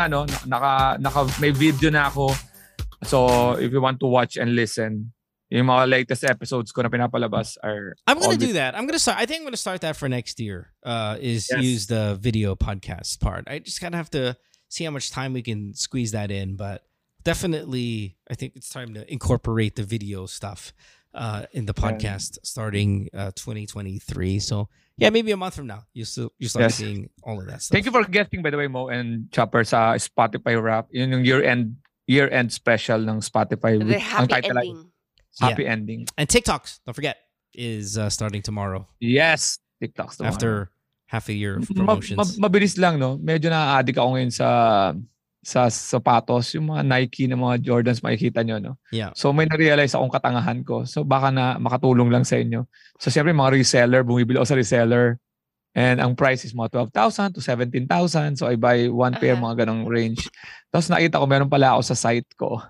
may video na ako. So if you want to watch and listen, yung mga latest episodes ko na pinapalabas are... I'm going to do that. I think I'm going to start that for next year, use the video podcast part. I just kind of have to see how much time we can squeeze that in, but definitely I think it's time to incorporate the video stuff in the podcast starting 2023. So yeah, maybe a month from now, you start seeing all of that stuff. Thank you for guesting, by the way, Mo and Chopper, sa Spotify Wrap. Yun yung year-end special ng Spotify. The happy ending. Happy ending. And TikToks, don't forget, is starting tomorrow. Yes, TikToks tomorrow. After half a year of promotions. Mabilis lang, no? Medyo na-addict ako ngayon sa sapatos, yung mga Nike na mga Jordans, makikita nyo, no? Yeah. So may na-realize akong katangahan ko. So baka na makatulong lang sa inyo. So siyempre mga reseller, bumibili ako sa reseller. And ang price is mga 12,000 to 17,000. So I buy one pair, mga ganong range. Tapos nakita ko, meron pala ako sa site ko.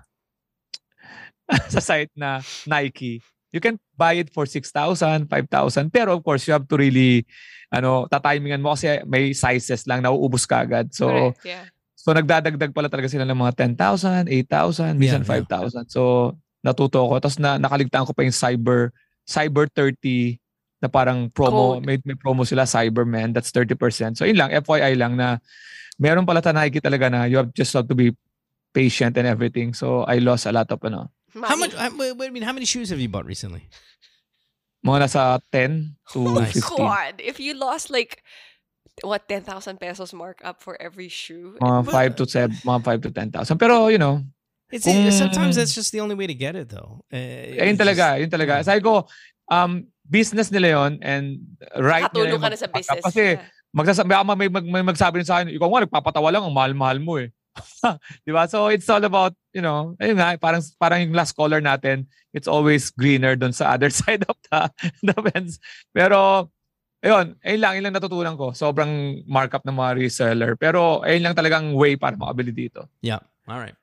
Sa site na Nike. You can buy it for 6,000, 5,000. Pero of course, you have to really, tatimingan mo kasi may sizes lang, nauubos ka agad. So, correct, yeah. So nagdadagdag pala talaga sila ng mga 10,000, 8,000, minsan 5,000. So natuto ko. Tapos nakaligtaan ko pa yung Cyber 30 na parang promo. May promo sila, Cyberman. That's 30%. So yun lang, FYI lang na meron pala Nike talaga na you just have to be patient and everything. So I lost a lot of How much? How many shoes have you bought recently? Mga nasa 10 to 15. God, if you lost 10,000 pesos markup for every shoe. Mga 5 to 10,000. Pero it's sometimes that's just the only way to get it though. Yun talaga. Sabi ko, business nila yon and right katulong ka na sa business. Kasi may magsabi rin sa akin, ikaw nga nagpapatawa lang, ang mahal-mahal mo eh. Diba? So it's all about, ayun nga, parang yung last caller natin, it's always greener dun sa other side of the fence. Pero, ayun lang natutunan ko. Sobrang markup ng mga reseller. Pero, ayun lang talagang way para makabili dito. Yeah. All right.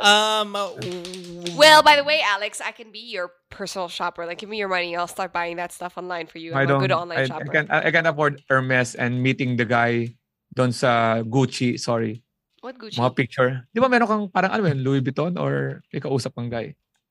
Yes. Well, by the way, Alex, I can be your personal shopper. Give me your money. I'll start buying that stuff online for you. I'm a good online shopper. I can't afford Hermes and meeting the guy doon sa Gucci. Sorry. What Gucci? Mga picture. Di ba meron kang parang Louis Vuitton or may kausap kang guy?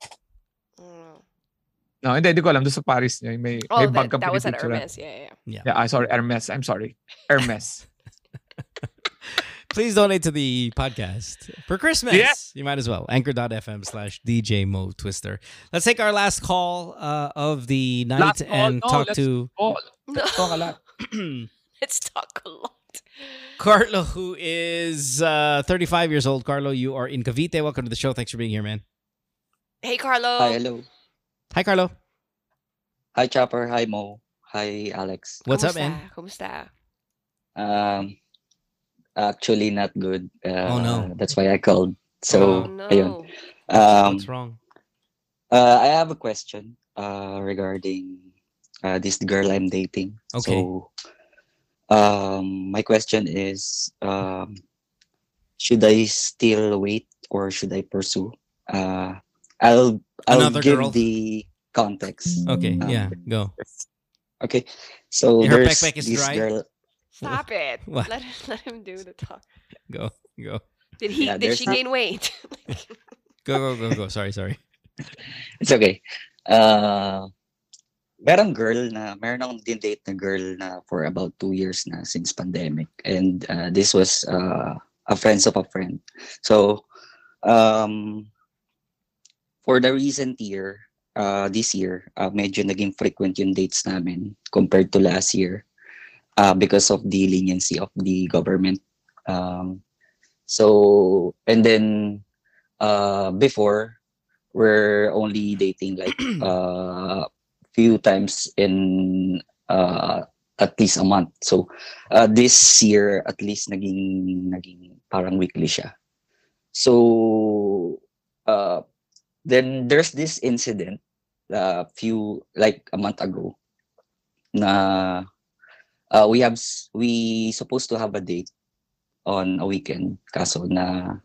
No, hindi ko alam. Doon sa Paris niya. May bag kang that was at pinicture. Hermes. Yeah. Sorry, Hermes. I'm sorry. Hermes. Please donate to the podcast for Christmas. Yeah. You might as well. Anchor.fm/DJ Mo Twister. Let's take our last call of the night Let's talk a lot. Let's talk a lot. Carlo, who is 35 years old. Carlo, you are in Cavite. Welcome to the show. Thanks for being here, man. Hey, Carlo. Hi, hello. Hi, Carlo. Hi, Chopper. Hi, Mo. Hi, Alex. What's up, man? Kumusta? Actually, not good. Oh, no. That's why I called. So, no. ayun. What's wrong? I have a question regarding this girl I'm dating. Okay. So, my question is, should I still wait or should I pursue? I'll Another give girl? the context. Okay, yeah, go. Okay, so Her there's backpack is this dry? girl. Stop it. What? Let him do the talk. Go. Did Yeah, she there's not- gain weight? Go. Sorry. It's okay. Meron akong din-date na girl na for about 2 years na since pandemic. And this was a friend of a friend. So, for the recent year, this year, medyo naging frequent yung dates namin compared to last year because of the leniency of the government. So, and then before, we're only dating like few times in at least a month. So this year at least naging parang weekly siya. So then there's this incident like a month ago na we supposed to have a date on a weekend kaso na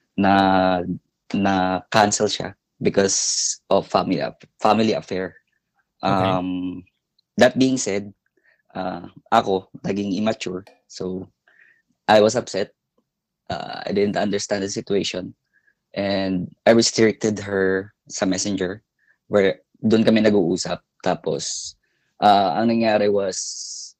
cancel siya because of family affair. Okay. That being said, ako naging immature, so I was upset. I didn't understand the situation, and I restricted her sa messenger where doon kami nag-uusap. Tapos ang nangyari was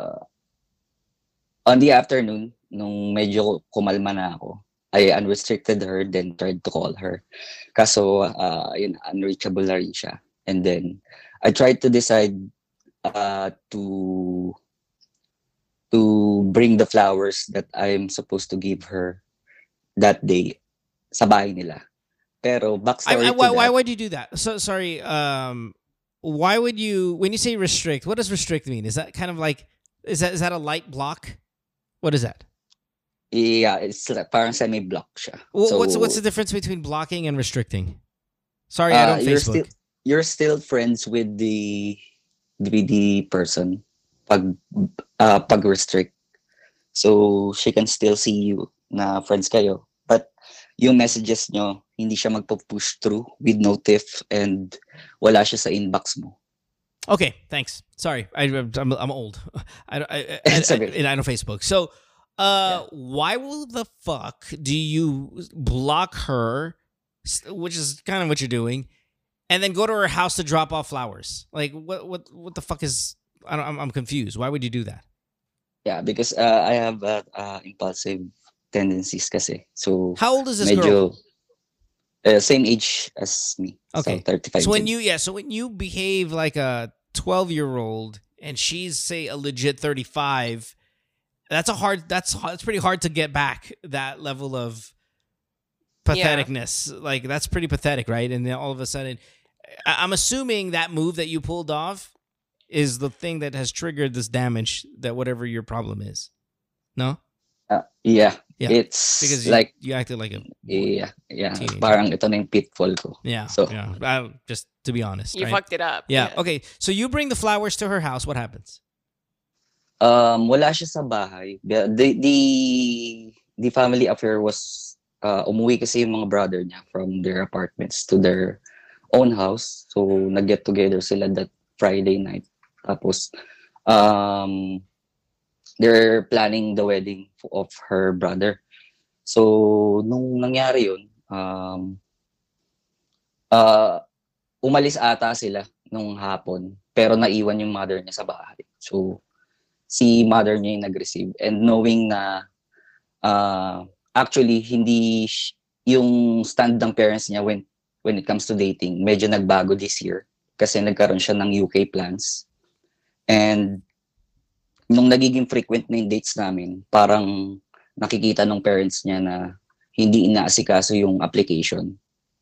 on the afternoon nung medyo kumalma na ako, I unrestricted her, then tried to call her. Kaso yun, unreachable na rin siya. And then I tried to decide to bring the flowers that I'm supposed to give her that day sa bahay nila. Pero backstory to Why that, would you do that? So sorry. Why would you, when you say restrict? What does restrict mean? Is that kind of like is that a light block? What is that? yeah, it's like, parang semi-block siya. What's the difference between blocking and restricting? Sorry, I don't Facebook. You're still friends with the person pag restrict. So she can still see you na friends kayo. But yung messages nyo, hindi siya magpo-push through with notif and wala siya sa inbox mo. Okay, thanks. Sorry, I'm old. I It's okay. don't Facebook. So, why will the fuck do you block her, which is kind of what you're doing, and then go to her house to drop off flowers? Like, what the fuck is? I'm confused. Why would you do that? Yeah, because I have impulsive tendencies kasi. So How old is this girl? Same age as me. Okay. So 35. So when you behave like a 12-year-old and she's say a legit 35, that's pretty hard to get back that level of patheticness. Like that's pretty pathetic, right? And then all of a sudden, I'm assuming that move that you pulled off is the thing that has triggered this damage, that whatever your problem is. No? Yeah. Yeah. It's Because like you acted like a yeah. teenager. Parang ito na yung pitfall ko. Yeah. So yeah. Just to be honest, You right? fucked it up. Yeah. Okay. So you bring the flowers to her house. What happens? wala siya sa bahay. The family affair was umuwi kasi yung mga brother niya from their apartments to their own house. So nag-get together sila that Friday night. Tapos they're planning the wedding of her brother. So nung nangyari yun, umalis ata sila nung hapon pero naiwan yung mother niya sa bahay. So si mother niya yung nag-receive, and knowing na actually hindi yung stand ng parents niya when it comes to dating, medyo nagbago this year kasi nagkaroon siya ng UK plans. And nung nagiging frequent na yung dates namin, parang nakikita ng parents niya na hindi inaasikaso yung application.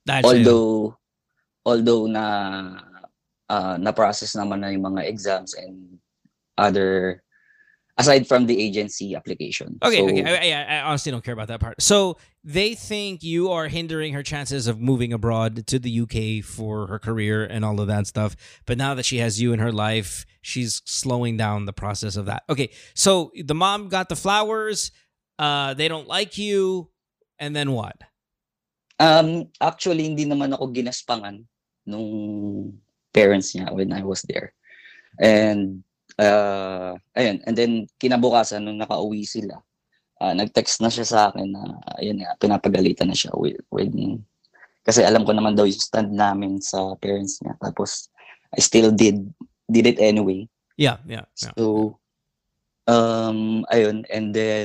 Although na process naman na yung mga exams and other, aside from the agency application. Okay. I honestly don't care about that part. So they think you are hindering her chances of moving abroad to the UK for her career and all of that stuff. But now that she has you in her life, she's slowing down the process of that. Okay. So the mom got the flowers. They don't like you. And then what? Actually, hindi naman ako ginaspangan nung parents niya when I was there. And ayun, and then kinabukasan nung nakauwi sila, nag-text na siya sa akin na ayun nga, pinapagalitan na siya when Kasi alam ko naman daw yung stand namin sa parents niya. Tapos, I still did it anyway. Yeah. So, ayun. And then,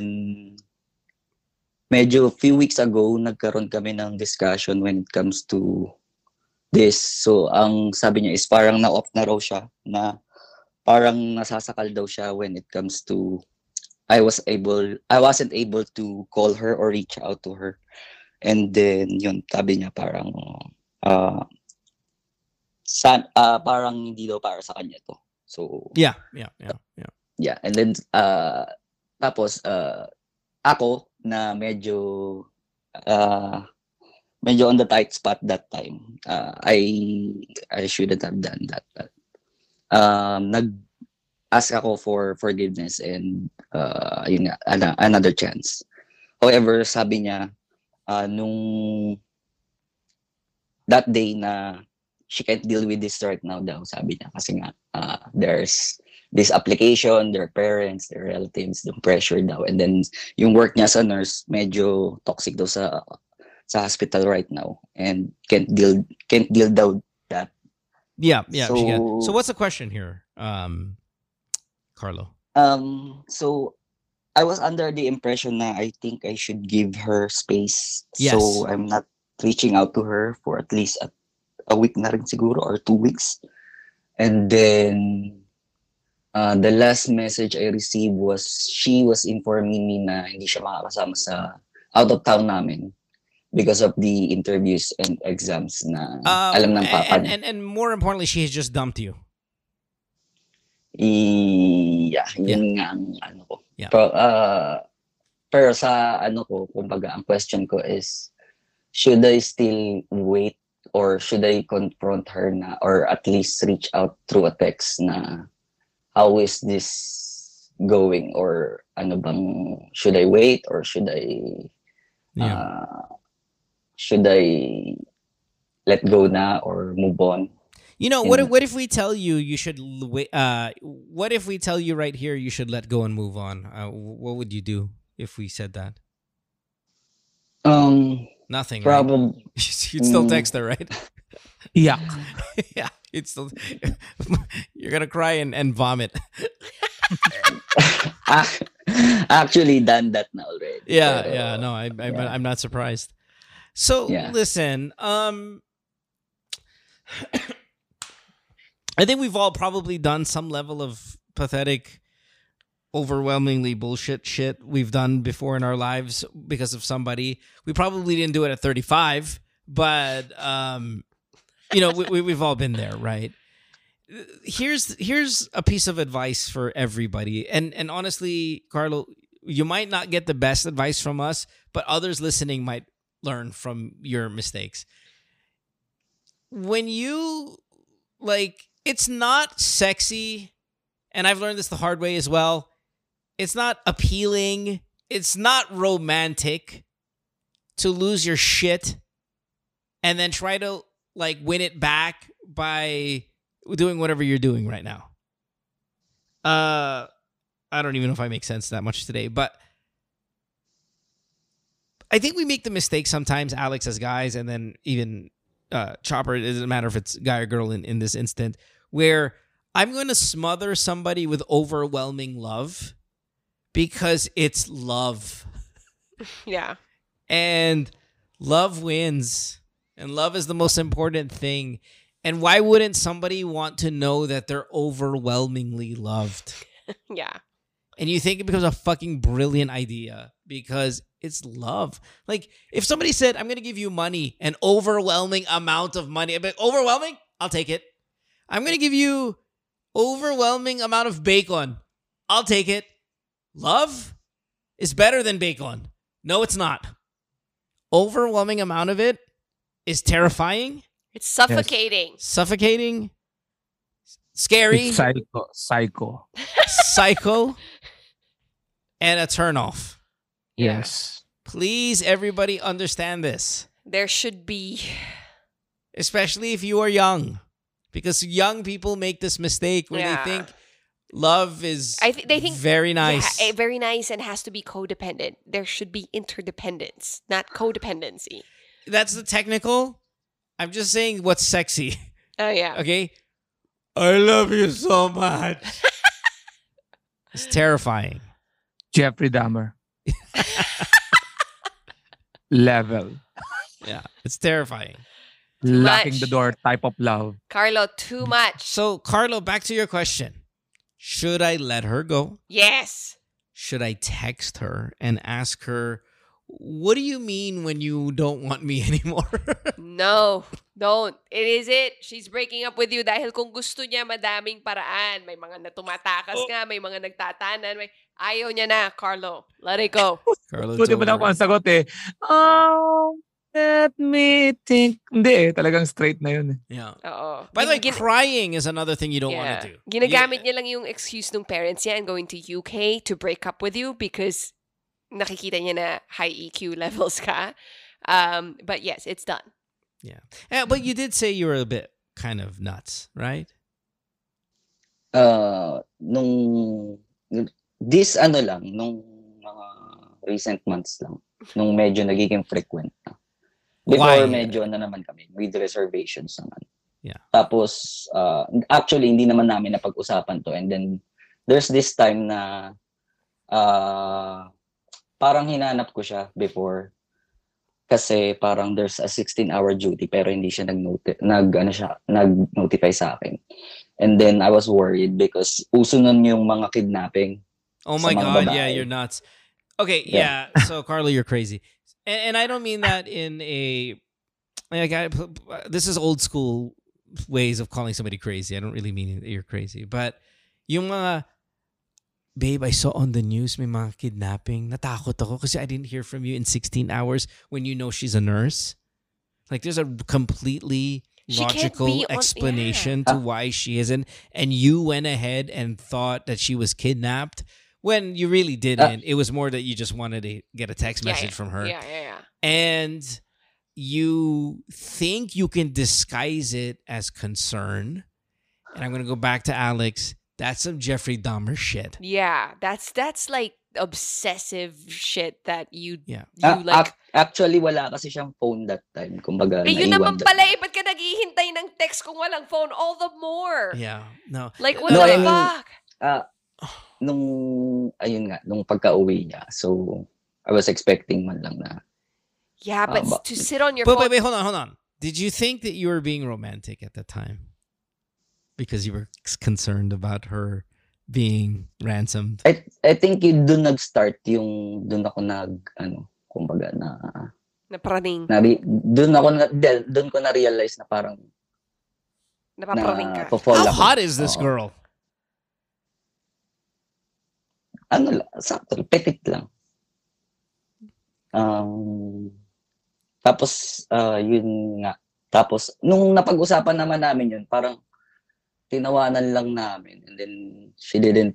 medyo few weeks ago, nagkaroon kami ng discussion when it comes to this. So, ang sabi niya is parang na-off na raw siya, na parang nasasakal daw siya when it comes to I wasn't able to call her or reach out to her. And then, yun, sabi niya parang parang hindi daw para sa kanya to. So, Yeah. yeah. And then, tapos, ako na medyo on the tight spot that time. I shouldn't have done that. But, nag-ask ako for forgiveness and yun nga, another chance. However, sabi niya, nung that day na she can't deal with this right now daw, sabi niya. Kasi nga, there's this application, their parents, their relatives, the pressure daw. And then, yung work niya sa nurse, medyo toxic daw sa hospital right now. And can't deal daw that. Yeah. So, So what's the question here, Carlo? So, I was under the impression na I think I should give her space. Yes. So, I'm not reaching out to her for at least a week na rin siguro or 2 weeks. And then, the last message I received was she was informing me na hindi siya makakasama sa out of town namin because of the interviews and exams na alam ng papa niya. And more importantly, she has just dumped you. Yeah, yun nga ang ano ko. Yeah. Pero sa ano ko, kumbaga, ang question ko is, should I still wait or should I confront her na or at least reach out through a text na how is this going or ano bang, should I wait or should I let go na or move on? You know, what if we tell you should wait? What if we tell you right here you should let go and move on? What would you do if we said that? Nothing. Probably. Right? You'd still text her, right? Yeah. Yeah. It's still. You're gonna cry and vomit. Actually, done that now already. Yeah. Pero, yeah. No, I'm not surprised. So listen. I think we've all probably done some level of pathetic, overwhelmingly bullshit shit we've done before in our lives because of somebody. We probably didn't do it at 35, but you know, we've all been there, right? Here's a piece of advice for everybody. And honestly, Carlo, you might not get the best advice from us, but others listening might learn from your mistakes. When you it's not sexy, and I've learned this the hard way as well. It's not appealing. It's not romantic to lose your shit and then try to win it back by doing whatever you're doing right now. I don't even know if I make sense that much today, but I think we make the mistake sometimes, Alex, as guys, and then even Chopper, it doesn't matter if it's guy or girl in this instant, where I'm going to smother somebody with overwhelming love because it's love. Yeah. And love wins. And love is the most important thing. And why wouldn't somebody want to know that they're overwhelmingly loved? Yeah. And you think it becomes a fucking brilliant idea because it's love. Like, if somebody said, I'm going to give you money, an overwhelming amount of money, but overwhelming? I'll take it. I'm going to give you overwhelming amount of bacon. I'll take it. Love is better than bacon. No, it's not. Overwhelming amount of it is terrifying. It's suffocating. Yes. Suffocating. Scary. It's psycho. Psycho. And a turnoff. Yes. Please, everybody, understand this. There should be. Especially if you are young. Because young people make this mistake where they think love is they think very nice. Yeah, very nice and has to be codependent. There should be interdependence, not codependency. That's the technical I'm just saying what's sexy. Oh, yeah. Okay? I love you so much. It's terrifying. Jeffrey Dahmer. Level. Yeah, it's terrifying. Locking much. the door type of love. Carlo, too much. So, Carlo, back to your question. Should I let her go? Yes. Should I text her and ask her, what do you mean when you don't want me anymore? No, don't. It is it. She's breaking up with you dahil kung gusto niya, madaming paraan. May mga natumatakas nga, may mga nagtatanan. Ayaw niya na, Carlo. Let it go. Carlo Buti told mo na her. ako ang sagot eh. Oh, let me think. Hindi eh. Talagang straight na yun eh. Yeah. Oo. By the way, crying is another thing you don't want to do. Ginagamit niya lang yung excuse ng parents niya and going to UK to break up with you because nakikita niya na high EQ levels ka. But yes, it's done. Yeah. But you did say you were a bit kind of nuts, right? Nung mga recent months lang, nung medyo nagiging frequent na. Before, Why? medyo na naman kami, with reservations naman. Yeah. Tapos, actually, hindi naman namin napag-usapan to. And then, there's this time na parang hinanap ko siya before. Kasi parang there's a 16-hour duty pero hindi siya nag-notify sa akin. And then I was worried because uso nun yung mga kidnapping. Oh sa my mga God. babae. Yeah, you're nuts. Okay. Yeah. So, Carlo, you're crazy. And I don't mean that in a, this is old school ways of calling somebody crazy. I don't really mean you're crazy. But yung mga, babe, I saw on the news may mga kidnapping. Natakot ako kasi I didn't hear from you in 16 hours when you know she's a nurse. Like, there's a completely She can't logical be on- explanation to why she isn't. And you went ahead and thought that she was kidnapped when you really didn't. It was more that you just wanted to get a text message from her. Yeah. And you think you can disguise it as concern. And I'm going to go back to Alex. That's some Jeffrey Dahmer shit. Yeah, that's like obsessive shit that you Ah, like. Actually, wala kasi siyang phone that time. Kumbaga, Eh, yun naiwan naman that- pala eh. Ba't ka naghihintay ng text kung walang phone? All the more. Yeah. No. Like, what No, the I mean, fuck? nung pagka-uwi niya. So, I was expecting man lang na. Yeah, but but- to sit on your But phone. wait, hold on. Did you think that you were being romantic at the time? Because you were concerned about her being ransomed. I think yun doon nag-start yung, doon ako kumbaga Napraning. doon ko na-realize na parang Napapraning ka. po-fall How ako. hot is this Oo. girl? Sakto, petit lang. Tapos, yun nga. Tapos, nung napag-usapan naman namin yun, parang tinawanan lang namin. And then, she didn't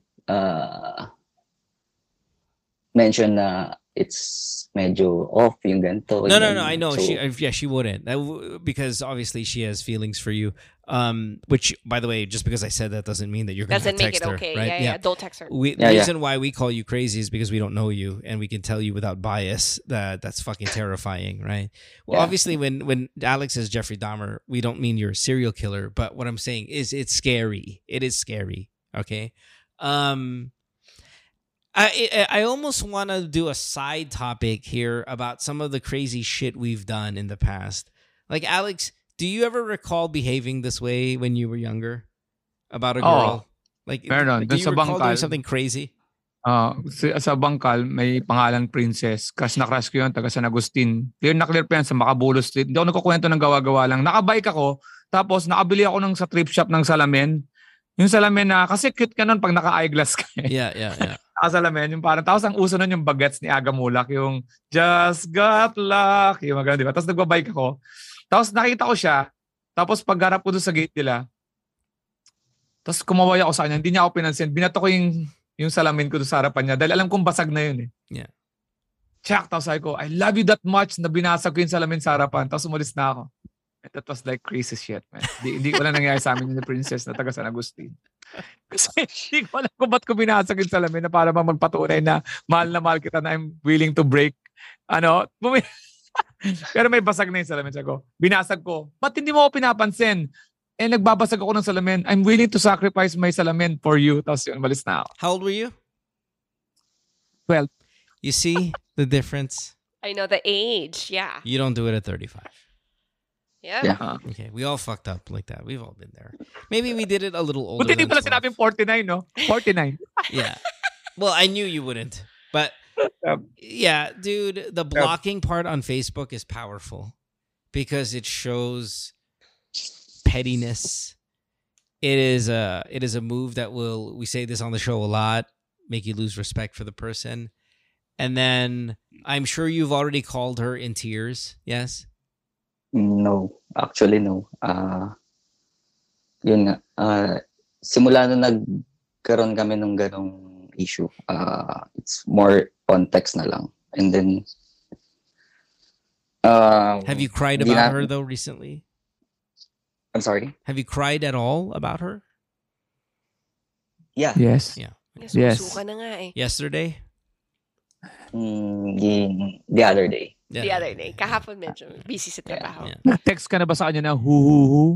mention na it's medyo off yung ganito. No, ganyan. I know. So, She wouldn't. Because obviously she has feelings for you. Which, by the way, just because I said that doesn't mean that you're going to Doesn't make text it her. okay. Right? Yeah. Don't text her. The reason why we call you crazy is because we don't know you and we can tell you without bias that that's fucking terrifying, right? Well, Yeah. obviously when Alex says Jeffrey Dahmer, we don't mean you're a serial killer, but what I'm saying is it's scary. It is scary, okay? I almost want to do a side topic here about some of the crazy shit we've done in the past. Like, Alex, do you ever recall behaving this way when you were younger about a girl? Like, Meron. do Dun you sa recall doing bangkal. something crazy? Sa bangkal, may pangalan Princess. Crush na crush ko yun, taga San Agustin. Clear na clear pa yan sa Macabulo Street. Hindi ako nagkukwento ng gawa-gawa lang. Nakabike ako, tapos nakabili ako sa thrift shop ng salamin. Yung salamin na, kasi cute ka nun pag naka-eyeglass ka eh. Yeah. Nakasalamin, yung parang, tapos ang uso nun yung bagets ni Aga Mulak, yung just got luck, yung mga ganun, di ba? Tapos nagbabike ako. Tapos nakita ko siya, tapos pagharap ko doon sa gate nila, tapos kumaway ako sa kanya, hindi niya ako pinansin. Binato ko yung salamin ko doon sa harapan niya dahil alam kong basag na yun eh. Yeah. Check, tapos sabi ko, I love you that much na binasag ko yung salamin sa harapan. Tapos umalis na ako. And that was like crazy shit, man. Hindi wala nangyari sa amin yung Princess na taga San Agustin. Kasi hindi ko alam kung ba't ko binasag yung salamin na para magpatunay na mahal kita na I'm willing to break. Pero may basag na yung salamin. Sabi ko, binasag ko. Ba't hindi mo ako pinapansin? Eh, nagbabasag ako ng salamin. I'm willing to sacrifice my salamin for you. Tapos yun, malis na ako. How old were you? 12. You see the difference? I know the age. Yeah. You don't do it at 35. Yeah. Yeah. Okay, we all fucked up like that. We've all been there. Maybe we did it a little older. Buti hindi than pala 12. sinabing 49, no? 49. Yeah. Well, I knew you wouldn't. But yeah, dude, the blocking part on Facebook is powerful because it shows pettiness. It is a move that will, we say this on the show a lot, make you lose respect for the person. And then I'm sure you've already called her in tears. Yes? No. Actually, no. Yun nga. Simula na nagkaroon kami ng ganong issue, it's more on text na lang. And then, Have you cried about her though recently? I'm sorry? Have you cried at all about her? Yeah. Yes. Yeah. Yes. Susuka na nga eh. Yesterday? The other day. Yeah. The other day. Kahapon medyo busy sa trabaho. Yeah. Na-text ka na ba sa kanya na hu?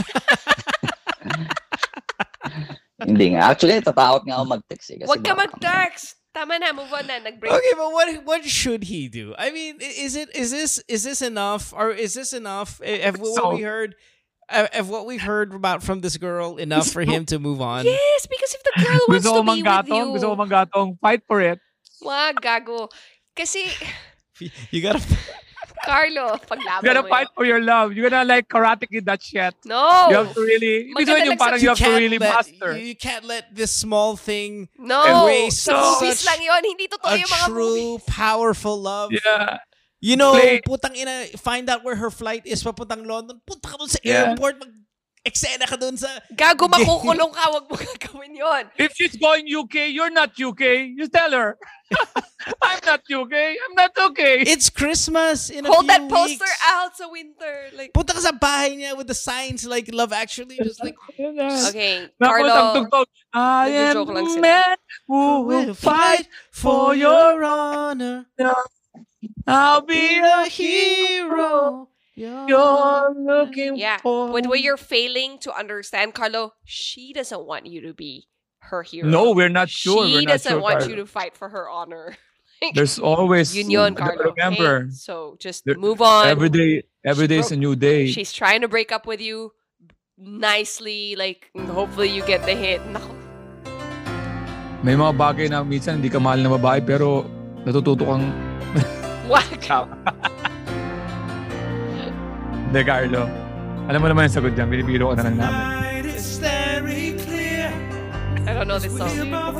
Hindi nga. Actually, tatakot nga ako mag-text eh. Kasi Huwag ka baka- mag-text. Tama na, move on na. Nag-break. Okay, but what should he do? I mean, is this enough, or is this enough? If what we heard, if what we heard about from this girl enough for him to move on? Yes, because if the girl wants Gusto to ko be with manggatong, you. gusto ko manggatong. Fight for it. Wag, gago. Kasi, You gotta. Carlo, paglaban You gotta mo fight yun. for your love. You gotta like Karate Kid that shit. No. You have to really, ibig sabihin yung parang you have to really master. You can't let this small thing No. erase Sa movies such lang yun. Hindi totoo a yung mga true, movies. powerful love. Yeah. You know, Play. putang ina, find out where her flight is papuntang London. Punta ka dun sa Yeah. airport, mag-eksena ka dun sa... Gago, makukulong ka. Huwag mo gagawin yun. If she's going UK, you're not UK. You tell her. I'm not UK. I'm not okay. It's Christmas in a Hold few that poster weeks. out sa winter. Like, Punta ka sa bahay niya with the signs like Love Actually. Just like, okay, Naku, Carlo. tugtog. I am Nagjo-joke lang the sila. man who will fight for your honor. I'll be a a hero you're looking Yeah, for. but when you're failing to understand, Carlo, she doesn't want you to be her hero. No, we're not sure. She We're not doesn't sure, want Carlo. you to fight for her honor. There's always Yun yun, Carlo. Remember, okay? So just there- move on. every day is a new day. She's trying to break up with you nicely. Like, hopefully you get the hit. Nako. May mga bagay na minsan hindi ka mahal na babae pero natututo kang Wag. De Carlo. Alam mo naman yung sagot dyan. Binibiro ko na lang namin. I don't know this song.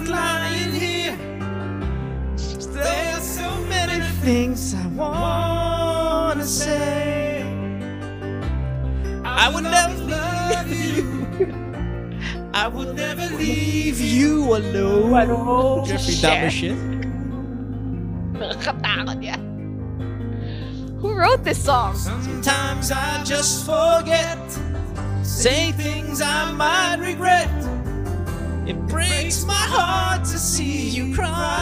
There's so many things I wanna say. I would never leave you. I would never leave you alone. Jeffrey Dahmer shit. Nakakatakot yan. Who wrote this song? Sometimes I just forget, say things I might regret. It breaks my heart to see you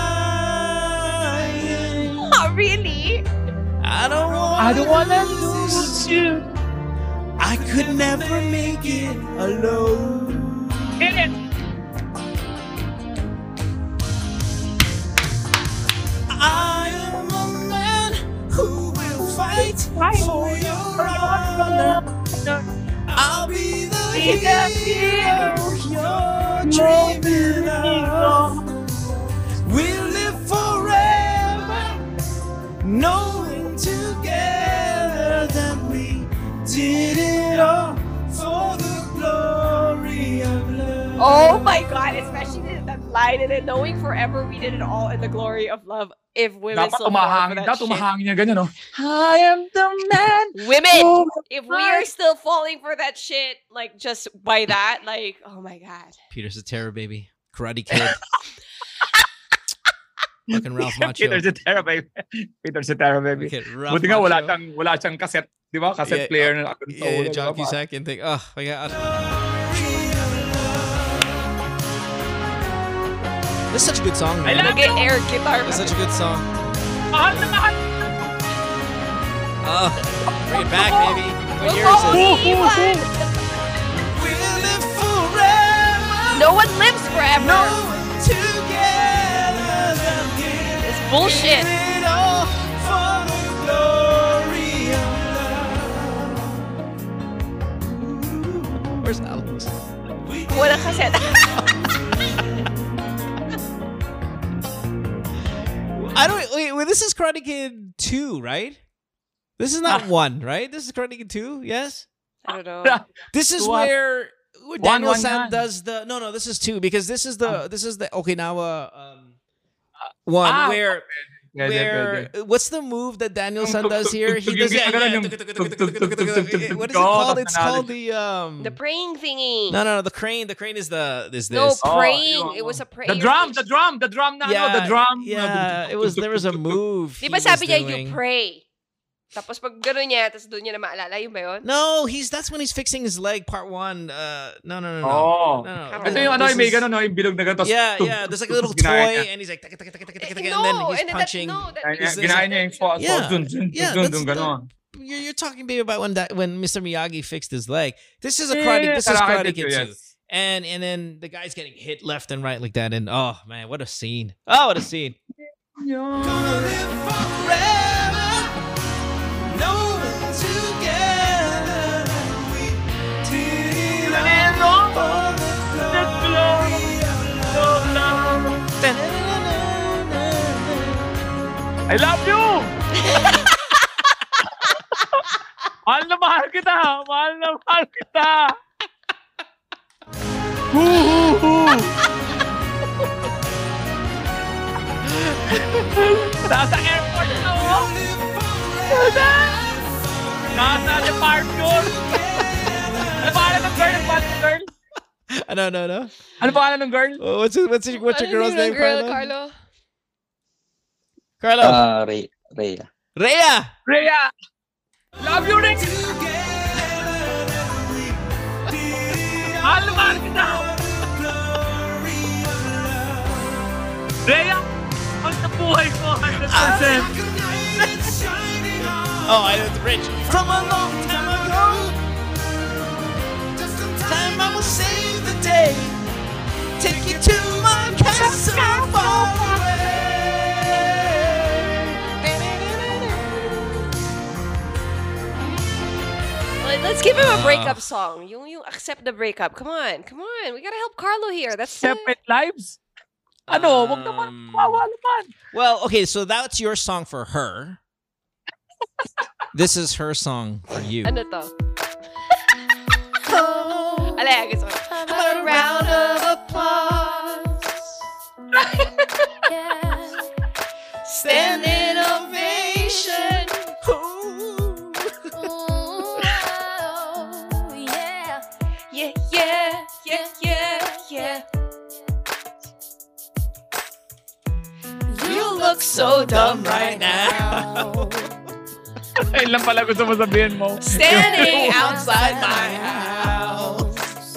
crying. Oh, really? I don't wanna lose you. I could never make it alone. I am a man who will fight for your honor. I'll be the hero you're dreaming of. We'll live forever, knowing together that we did it all for the glory of love. Oh my God, especially that line and then knowing forever we did it all in the glory of love. If women Dapat still fall for umahangin. that Dapat shit. umahangin niya ganyan, no? I am the man. Women, who if we are still falling for that shit, like just by that, like, oh my God. Peter Cetera, baby. Karate Kid. Fucking Ralph Macchio. Peter Cetera, baby. Peter Cetera, baby. Okay, Ralph Buti nga wala Macchio. siyang cassette. Di ba? Cassette Yeah, player na. Yeah, John Cusack and think, oh my God. This is such a good song, man. Look at air guitar. It's such a good song. Mahal na mahal. Oh, bring it back, baby. What year We'll is it? go E1. We'll live forever. No one lives forever. No one together. It's bullshit. It all for the glory of love. Where's Alex? Walang kaset. I don't. Wait, this is Karate Kid 2, right? This is not 1, right? This is Karate Kid 2, yes? I don't know. This is What? where Daniel One, San one. does the no. This is 2 because this is the Okinawa one Ah, where Pwede. what's the move that Daniel San does here? He Yung does ginagawa yung what is it called? It's Tanalo. called the The praying thingy. no the crane. The crane is this. No, Oh, praying. yung- It was a prayer. The drum na, Yeah, the drum. Yeah, there was a move. Di he ba was sabi niya, doing. you pray. Tapos pag gano'n niya, tapos doon niya na maalala, yun ba yun? No, that's when he's fixing his leg. Part 1. No. Oh. No. Ito yung This may is- gano'n, yung bilog na gano'n. Yeah. There's like a little toy, and he's like, and then he's punching. Ginaya niya yung falls. Yeah. Dun, that's gano'n. You're talking, baby, about when Mr. Miyagi fixed his leg. This is Karate Kid 2. And then the guy's getting hit left and right like that, and oh man, what a scene! Oh, what a scene! Gonna live forever, no one together. We did it all for the glory of love. I love you! Mahal na mahal kita! Mahal na mahal kita! Nasa airport na ako! Nasa departure! Ano pangalan ng girl? No. Ano pangalan ng girl? Oh, what's your girl's name, Carlo? Carlo. Rhea. Rhea. Rhea! Love you, Rick! Mahal na mahal kita! Rhea! Ang sa buhay ko, 100%! Oh, I know the bridge. From a long time ago, time I will save the day. Take you to my castle far away. Let's give him a breakup song. Yung accept the breakup. Come on. We gotta help Carlo here. That's Separate lives? Ano? Wag naman. Kawawa naman. Well, okay, so that's your song for her. This is her song for you. Ano to? Alay, gusto ko. A round of applause. Standing ovation. Yeah. You look so dumb right now. Ayun lang pala gusto mo sabihin mo. Standing outside my house,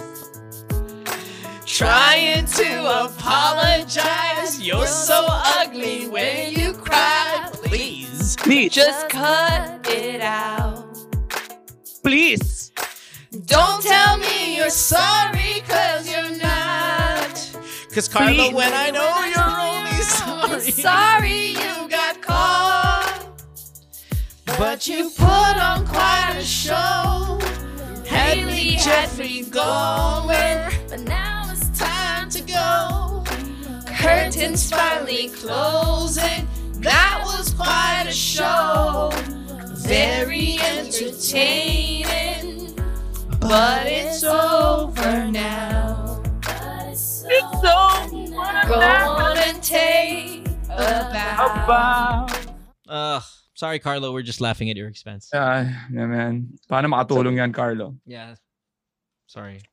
trying to apologize. You're so ugly when you cry. Please, just cut it out. Please. Don't tell me you're sorry, 'cause you're not. 'Cause Carlo, Please. when I know you're only sorry, Sorry you got caught, but you put on quite a show. Haley, Jeffrey going, but now it's time to go. Curtains finally closing. That was quite a show. Very entertaining, but it's over now. It's over Go on and take a bow. sorry, Carlo, we're just laughing at your expense. Yeah, man. Paano makatulong yan, Carlo? Yeah. Sorry.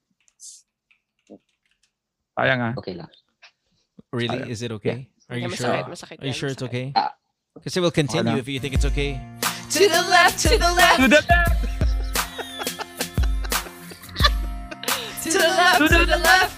Kaya nga. Okay lang. Really? Is it okay? Are you sure? Masakit Are you sure it's okay? Ah. Because it will continue if you think it's okay. To the left, to the left, To the left! to the left, to the left.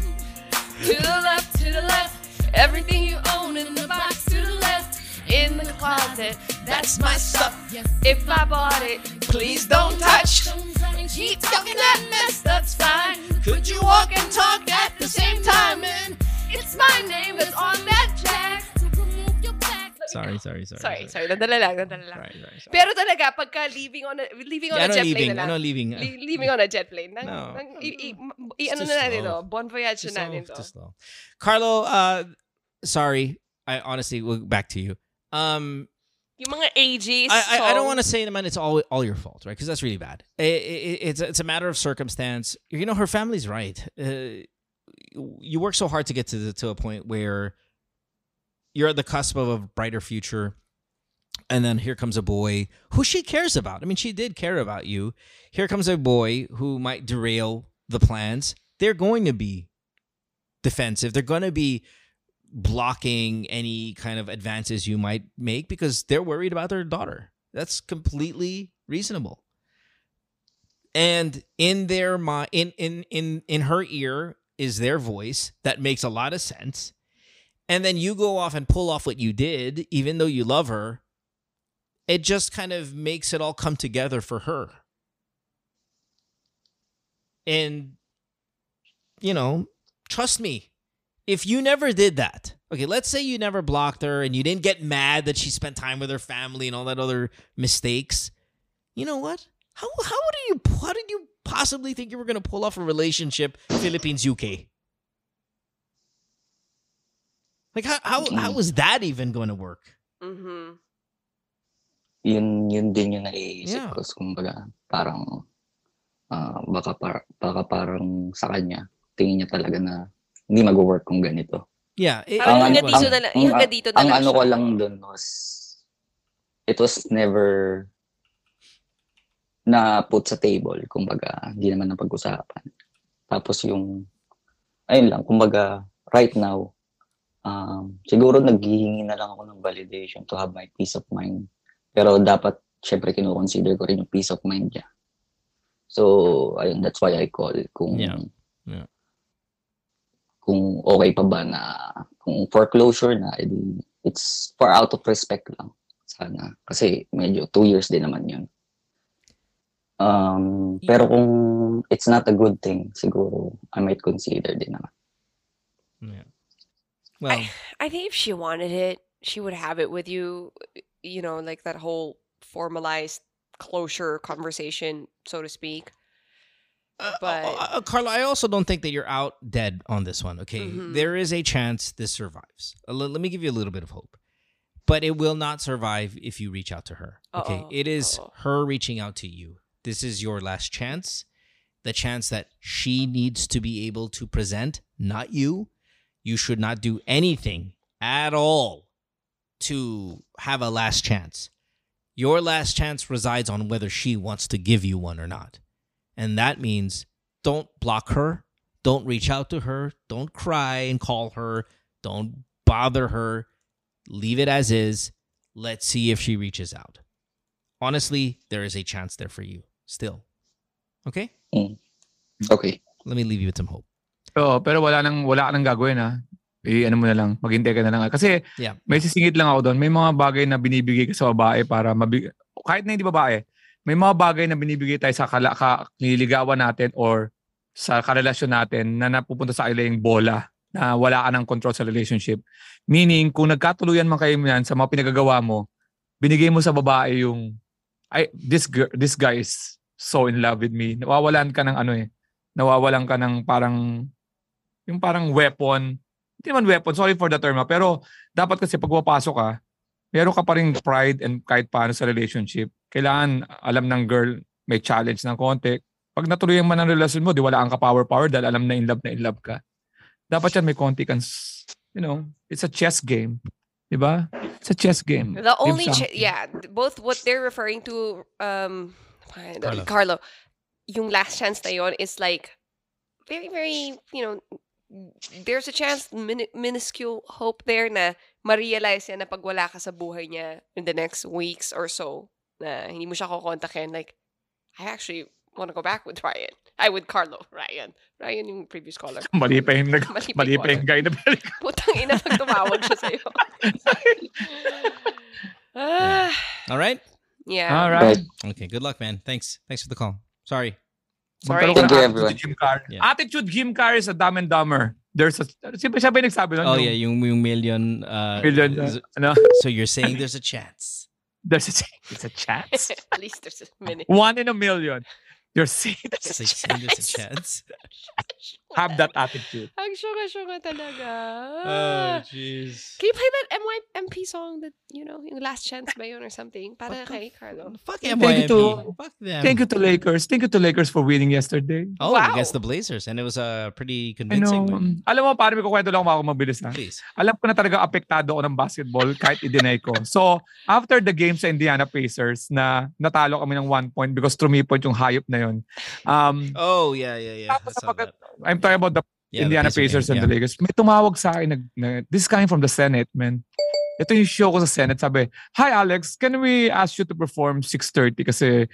To the left, to the left. Everything you own in the box to the left. In the closet. That's my stuff. If I bought it, please don't touch. Keep talking that mess, that's fine. Could you walk and talk at the same time? And it's my name that's on that jack. Sorry. Sorry. Nadala lang. Sorry. Pero talaga, pagka leaving on a jet plane na lang. Ano leaving? Leaving on a jet plane. No. Ano na natin to? Bon voyage na natin to. Slow. Carlo, sorry. I honestly, back to you. Yung mga AGs. I don't want to say, man, it's all your fault, right? Because that's really bad. It's a matter of circumstance. You know, her family's right. You work so hard to get to a point where you're at the cusp of a brighter future, and then here comes a boy who she cares about. I mean, she did care about you. Here comes a boy who might derail the plans. They're going to be defensive. They're going to be blocking any kind of advances you might make because they're worried about their daughter. That's completely reasonable. And in their mind, in her ear is their voice that makes a lot of sense. And then you go off and pull off what you did, even though you love her. It just kind of makes it all come together for her. And, you know, trust me, if you never did that, okay, let's say you never blocked her and you didn't get mad that she spent time with her family and all that other mistakes, you know what? How did you possibly think you were going to pull off a relationship Philippines-UK? Like, how was that even going to work? Mm-hmm. Yun din yung naiisip ko. Kumbaga, parang, baka parang sa kanya, tingin niya talaga na hindi mag-work kung ganito. Yeah. Hanggang dito na lang. Ang ano ko lang dun was, it was never na put sa table. Kumbaga, hindi naman napag-usapan. Tapos ayun lang, kumbaga, right now, siguro naghihingi na lang ako ng validation to have my peace of mind. Pero dapat, syempre, kino-consider ko rin yung peace of mind niya. So, ayun, that's why I call. Kung okay pa ba na, kung foreclosure na, it's for out of respect lang. Sana. Kasi medyo 2 years din naman yun. Pero kung it's not a good thing, siguro, I might consider din naman. Yeah. Well, I think if she wanted it, she would have it with you, you know, like that whole formalized closure conversation, so to speak. But Carla, I also don't think that you're out dead on this one, okay? Mhm. There is a chance this survives. Let me give you a little bit of hope. But it will not survive if you reach out to her, okay? Uh-oh. It is her reaching out to you. This is your last chance, the chance that she needs to be able to present, not you. You should not do anything at all to have a last chance. Your last chance resides on whether she wants to give you one or not. And that means don't block her. Don't reach out to her. Don't cry and call her. Don't bother her. Leave it as is. Let's see if she reaches out. Honestly, there is a chance there for you still. Okay? Okay. Let me leave you with some hope. Pero wala ka nang gagawin ha. Ano mo na lang, maghintay ka na lang. Kasi may sisingit lang ako doon. May mga bagay na binibigay ka sa babae para kahit na hindi babae, may mga bagay na binibigay tayo sa nililigawan natin or sa karelasyon natin na napupunta sa kanila yung bola na wala ka ng control sa relationship. Meaning, kung nagkatuluyan man kayo yan sa mga pinagagawa mo, binigay mo sa babae yung, this guy is so in love with me. Nawawalan ka ng nawawalan ka ng parang weapon. Hindi naman weapon, sorry for the term, pero dapat kasi pag pumapasok ka, meron ka pa rin pride and kahit paano sa relationship. Kailangan alam ng girl may challenge ng konti. Pag natuloy man ang relasyon mo, di wala kang ka-power dahil alam na in love ka. Dapat yan may konti kang, it's a chess game. Diba? It's a chess game. The only, both what they're referring to, Carlo, yung last chance na yon is like, very, very, there's a chance, minuscule hope there na ma-realize niya na pag wala ka sa buhay niya in the next weeks or so, na hindi mo siya kukontakin, like, I actually want to go back with Ryan. With Carlo. Ryan yung previous caller. Mali pa yung guy na balik. Putang ina pag tumawag siya sa'yo. All right? Yeah. All right. Okay, good luck, man. Thanks for the call. Sorry. Sorry. Magkaroon ka Thank you, ng everyone. Attitude Jim Carrey. Yeah. Attitude Jim Carrey sa Dumb and Dumber. There's a... Siya ba yung nagsabi nun? Oh yeah, yung million. Million, ano? So you're saying there's a chance. There's a chance. At least there's a minute. 1 in a million. You're saying there's So a you're saying there's a chance. chance. Have that attitude. Ang syunga-syunga talaga. jeez. Can you play that MYMP song that, yung Last Chance ba yun or something? Para kay Carlo. Fuck Thank MYMP. you to- Fuck them. Thank you to Lakers. Thank you to Lakers for winning yesterday. Oh, Wow. against the Blazers, and it was a pretty I know. convincing win. Alam mo, parang may kukwento lang ako mabilis ha. Please. Alam ko na talaga apektado ako ng basketball kahit i-deny ko. So, after the game sa Indiana Pacers na natalo kami ng 1 point because 3-point yung hayop na yun. Oh yeah. Tapos I saw that. I'm talking about the Yeah, Indiana the Pacers Pacers and game, the Lakers. May tumawag sa akin. This is coming from the Senate, man. Ito yung show ko sa Senate. Sabi, "Hi Alex, can we ask you to perform 6:30?" Kasi,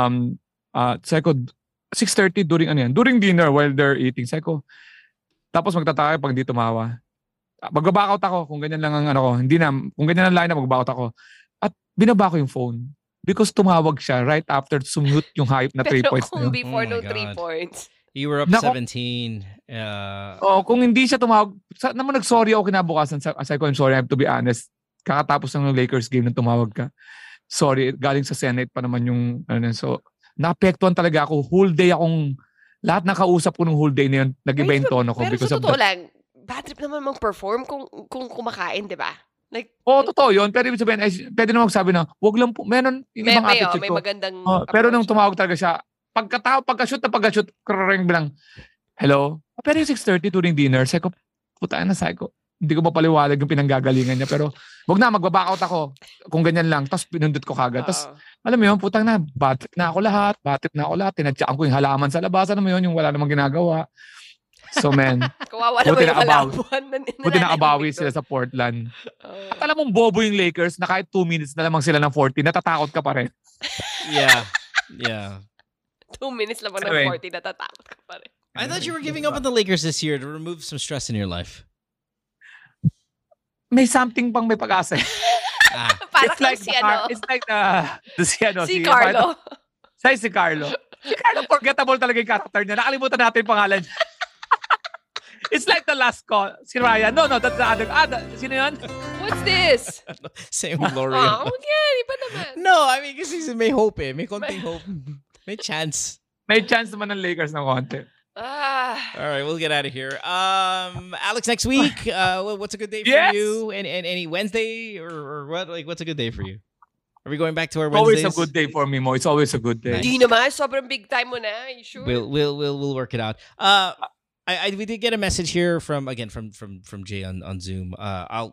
sabi ko, 6:30 during dinner while they're eating. Sabi ko, tapos magtataka pag hindi tumawa. Mag-back out ako kung ganyan lang ang ano ko. Hindi na, kung ganyan ang line na mag-back out ako. At binaba ko yung phone. Because tumawag siya right after sumute yung hype na 3 Pero points na kung yun. before Oh my no 3 God. points. You were up Nako. 17. Kung hindi siya tumawag, naman nag-sorry ako kinabukasan. Sabi ko, I'm sorry, I have to be honest. Kakatapos ng Lakers game nang tumawag ka. Sorry, galing sa Senate pa naman yung, so, naapektuhan talaga ako. Whole day akong, lahat nakausap ko ng whole day na yun, nag-iba yung tono ko. Pero Because sa of totoo that. lang, bad trip naman mag-perform kung kumakain, di ba? Like, Totoo yun. Pero ibig sabihin, pwede naman magsabi na, wag lang po, meron yung ibang attitude may ko. magandang Pero nung approach. tumawag talaga siya, pagka-shoot, krrrring bilang, hello? Pero yung 6:30 during dinner, sabi ko, putaan na, sabi ko, hindi ko mapaliwalag yung pinanggagalingan niya. Pero, wag na, mag-back out ako. Kung ganyan lang. Tapos pinundot ko kagad. Tapos, Oo. alam mo yun, putang na, bad trip na ako lahat. Tinatsaan ko yung halaman sa labas. Ano mo yun, yung wala namang ginagawa. So, man, Kawawa Buti naman yung nakabawi. halaman na buti nakabawi nananahimik sila doon. sa Portland. Oo. At alam mong bobo yung Lakers na kahit 2 minutes na lamang sila ng 40, natatakot ka pa rin. Yeah. 2 minutes lang ng Anyway. 40, natatakot ka pa rin. I thought you were giving up on the Lakers this year to remove some stress in your life. May something pang may pag-asa. Para It's like si ano, It's like si Carlo. Si Carlo. Si Carlo, forgettable talaga yung character niya. Nakalimutan natin yung pangalan niya. It's like the last call. Si Ryan. No, that's the other. Sino yun? What's this? Same with L'Oreal. Okay, iba naman. No, I mean, kasi may hope eh. May konting hope. May chance. May chance naman ng Lakers ng konti. All right, we'll get out of here. Alex, next week, what's a good day for Yes! you? And any Wednesday or what? Like, what's a good day for you? Are we going back to our Always Wednesdays? a good day for me, Mo. It's always a good day. Nice. Di naman, sobrang big time mo na. You sure? We'll work it out. We did get a message here from Jay on Zoom. I'll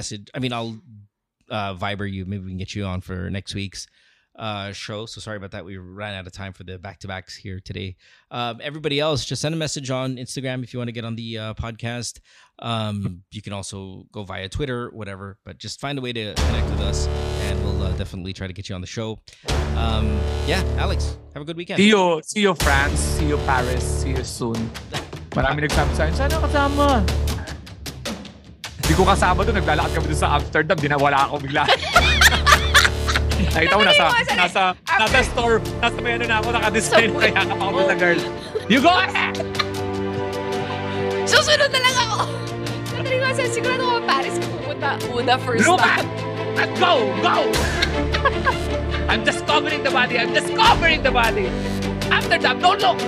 Viber you. Maybe we can get you on for next week's show. So sorry about that. We ran out of time for the back-to-backs here today. Everybody else, just send a message on Instagram if you want to get on the podcast. You can also go via Twitter, whatever. But just find a way to connect with us, and we'll definitely try to get you on the show. Alex, have a good weekend. See you, France. See you, Paris. See you soon. Marami nagsabi sa akin, sana kasama. Hindi ko kasama doon. Naglalakad kami doon sa Amsterdam. Dinawala ako bigla. Nakita mo, nasa store. Nasa may ano na ako, naka-display na kaya ako doon sa girl. You go ahead! Susunod na lang ako! Nataling ko kasi sigurado ko Paris ka pupunta una first Lupa! time. Let's go! Go! I'm discovering the body. Amsterdam, don't look!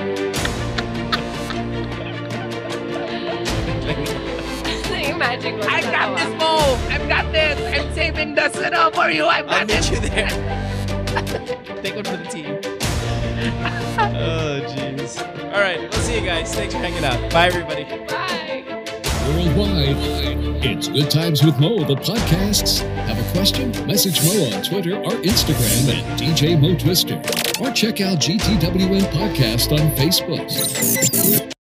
Imagine ko. I got this, Mo! I've got this! I'm saving the cinema for you! I've I'll got meet this! you there. Take one for the team. Oh, jeez. All right, we'll see you guys. Thanks for hanging out. Bye, everybody. Bye! Worldwide, it's Good Times with Mo, the podcasts. Have a question? Message Mo on Twitter or Instagram at DJ Mo Twister. Or check out GTWN Podcast on Facebook.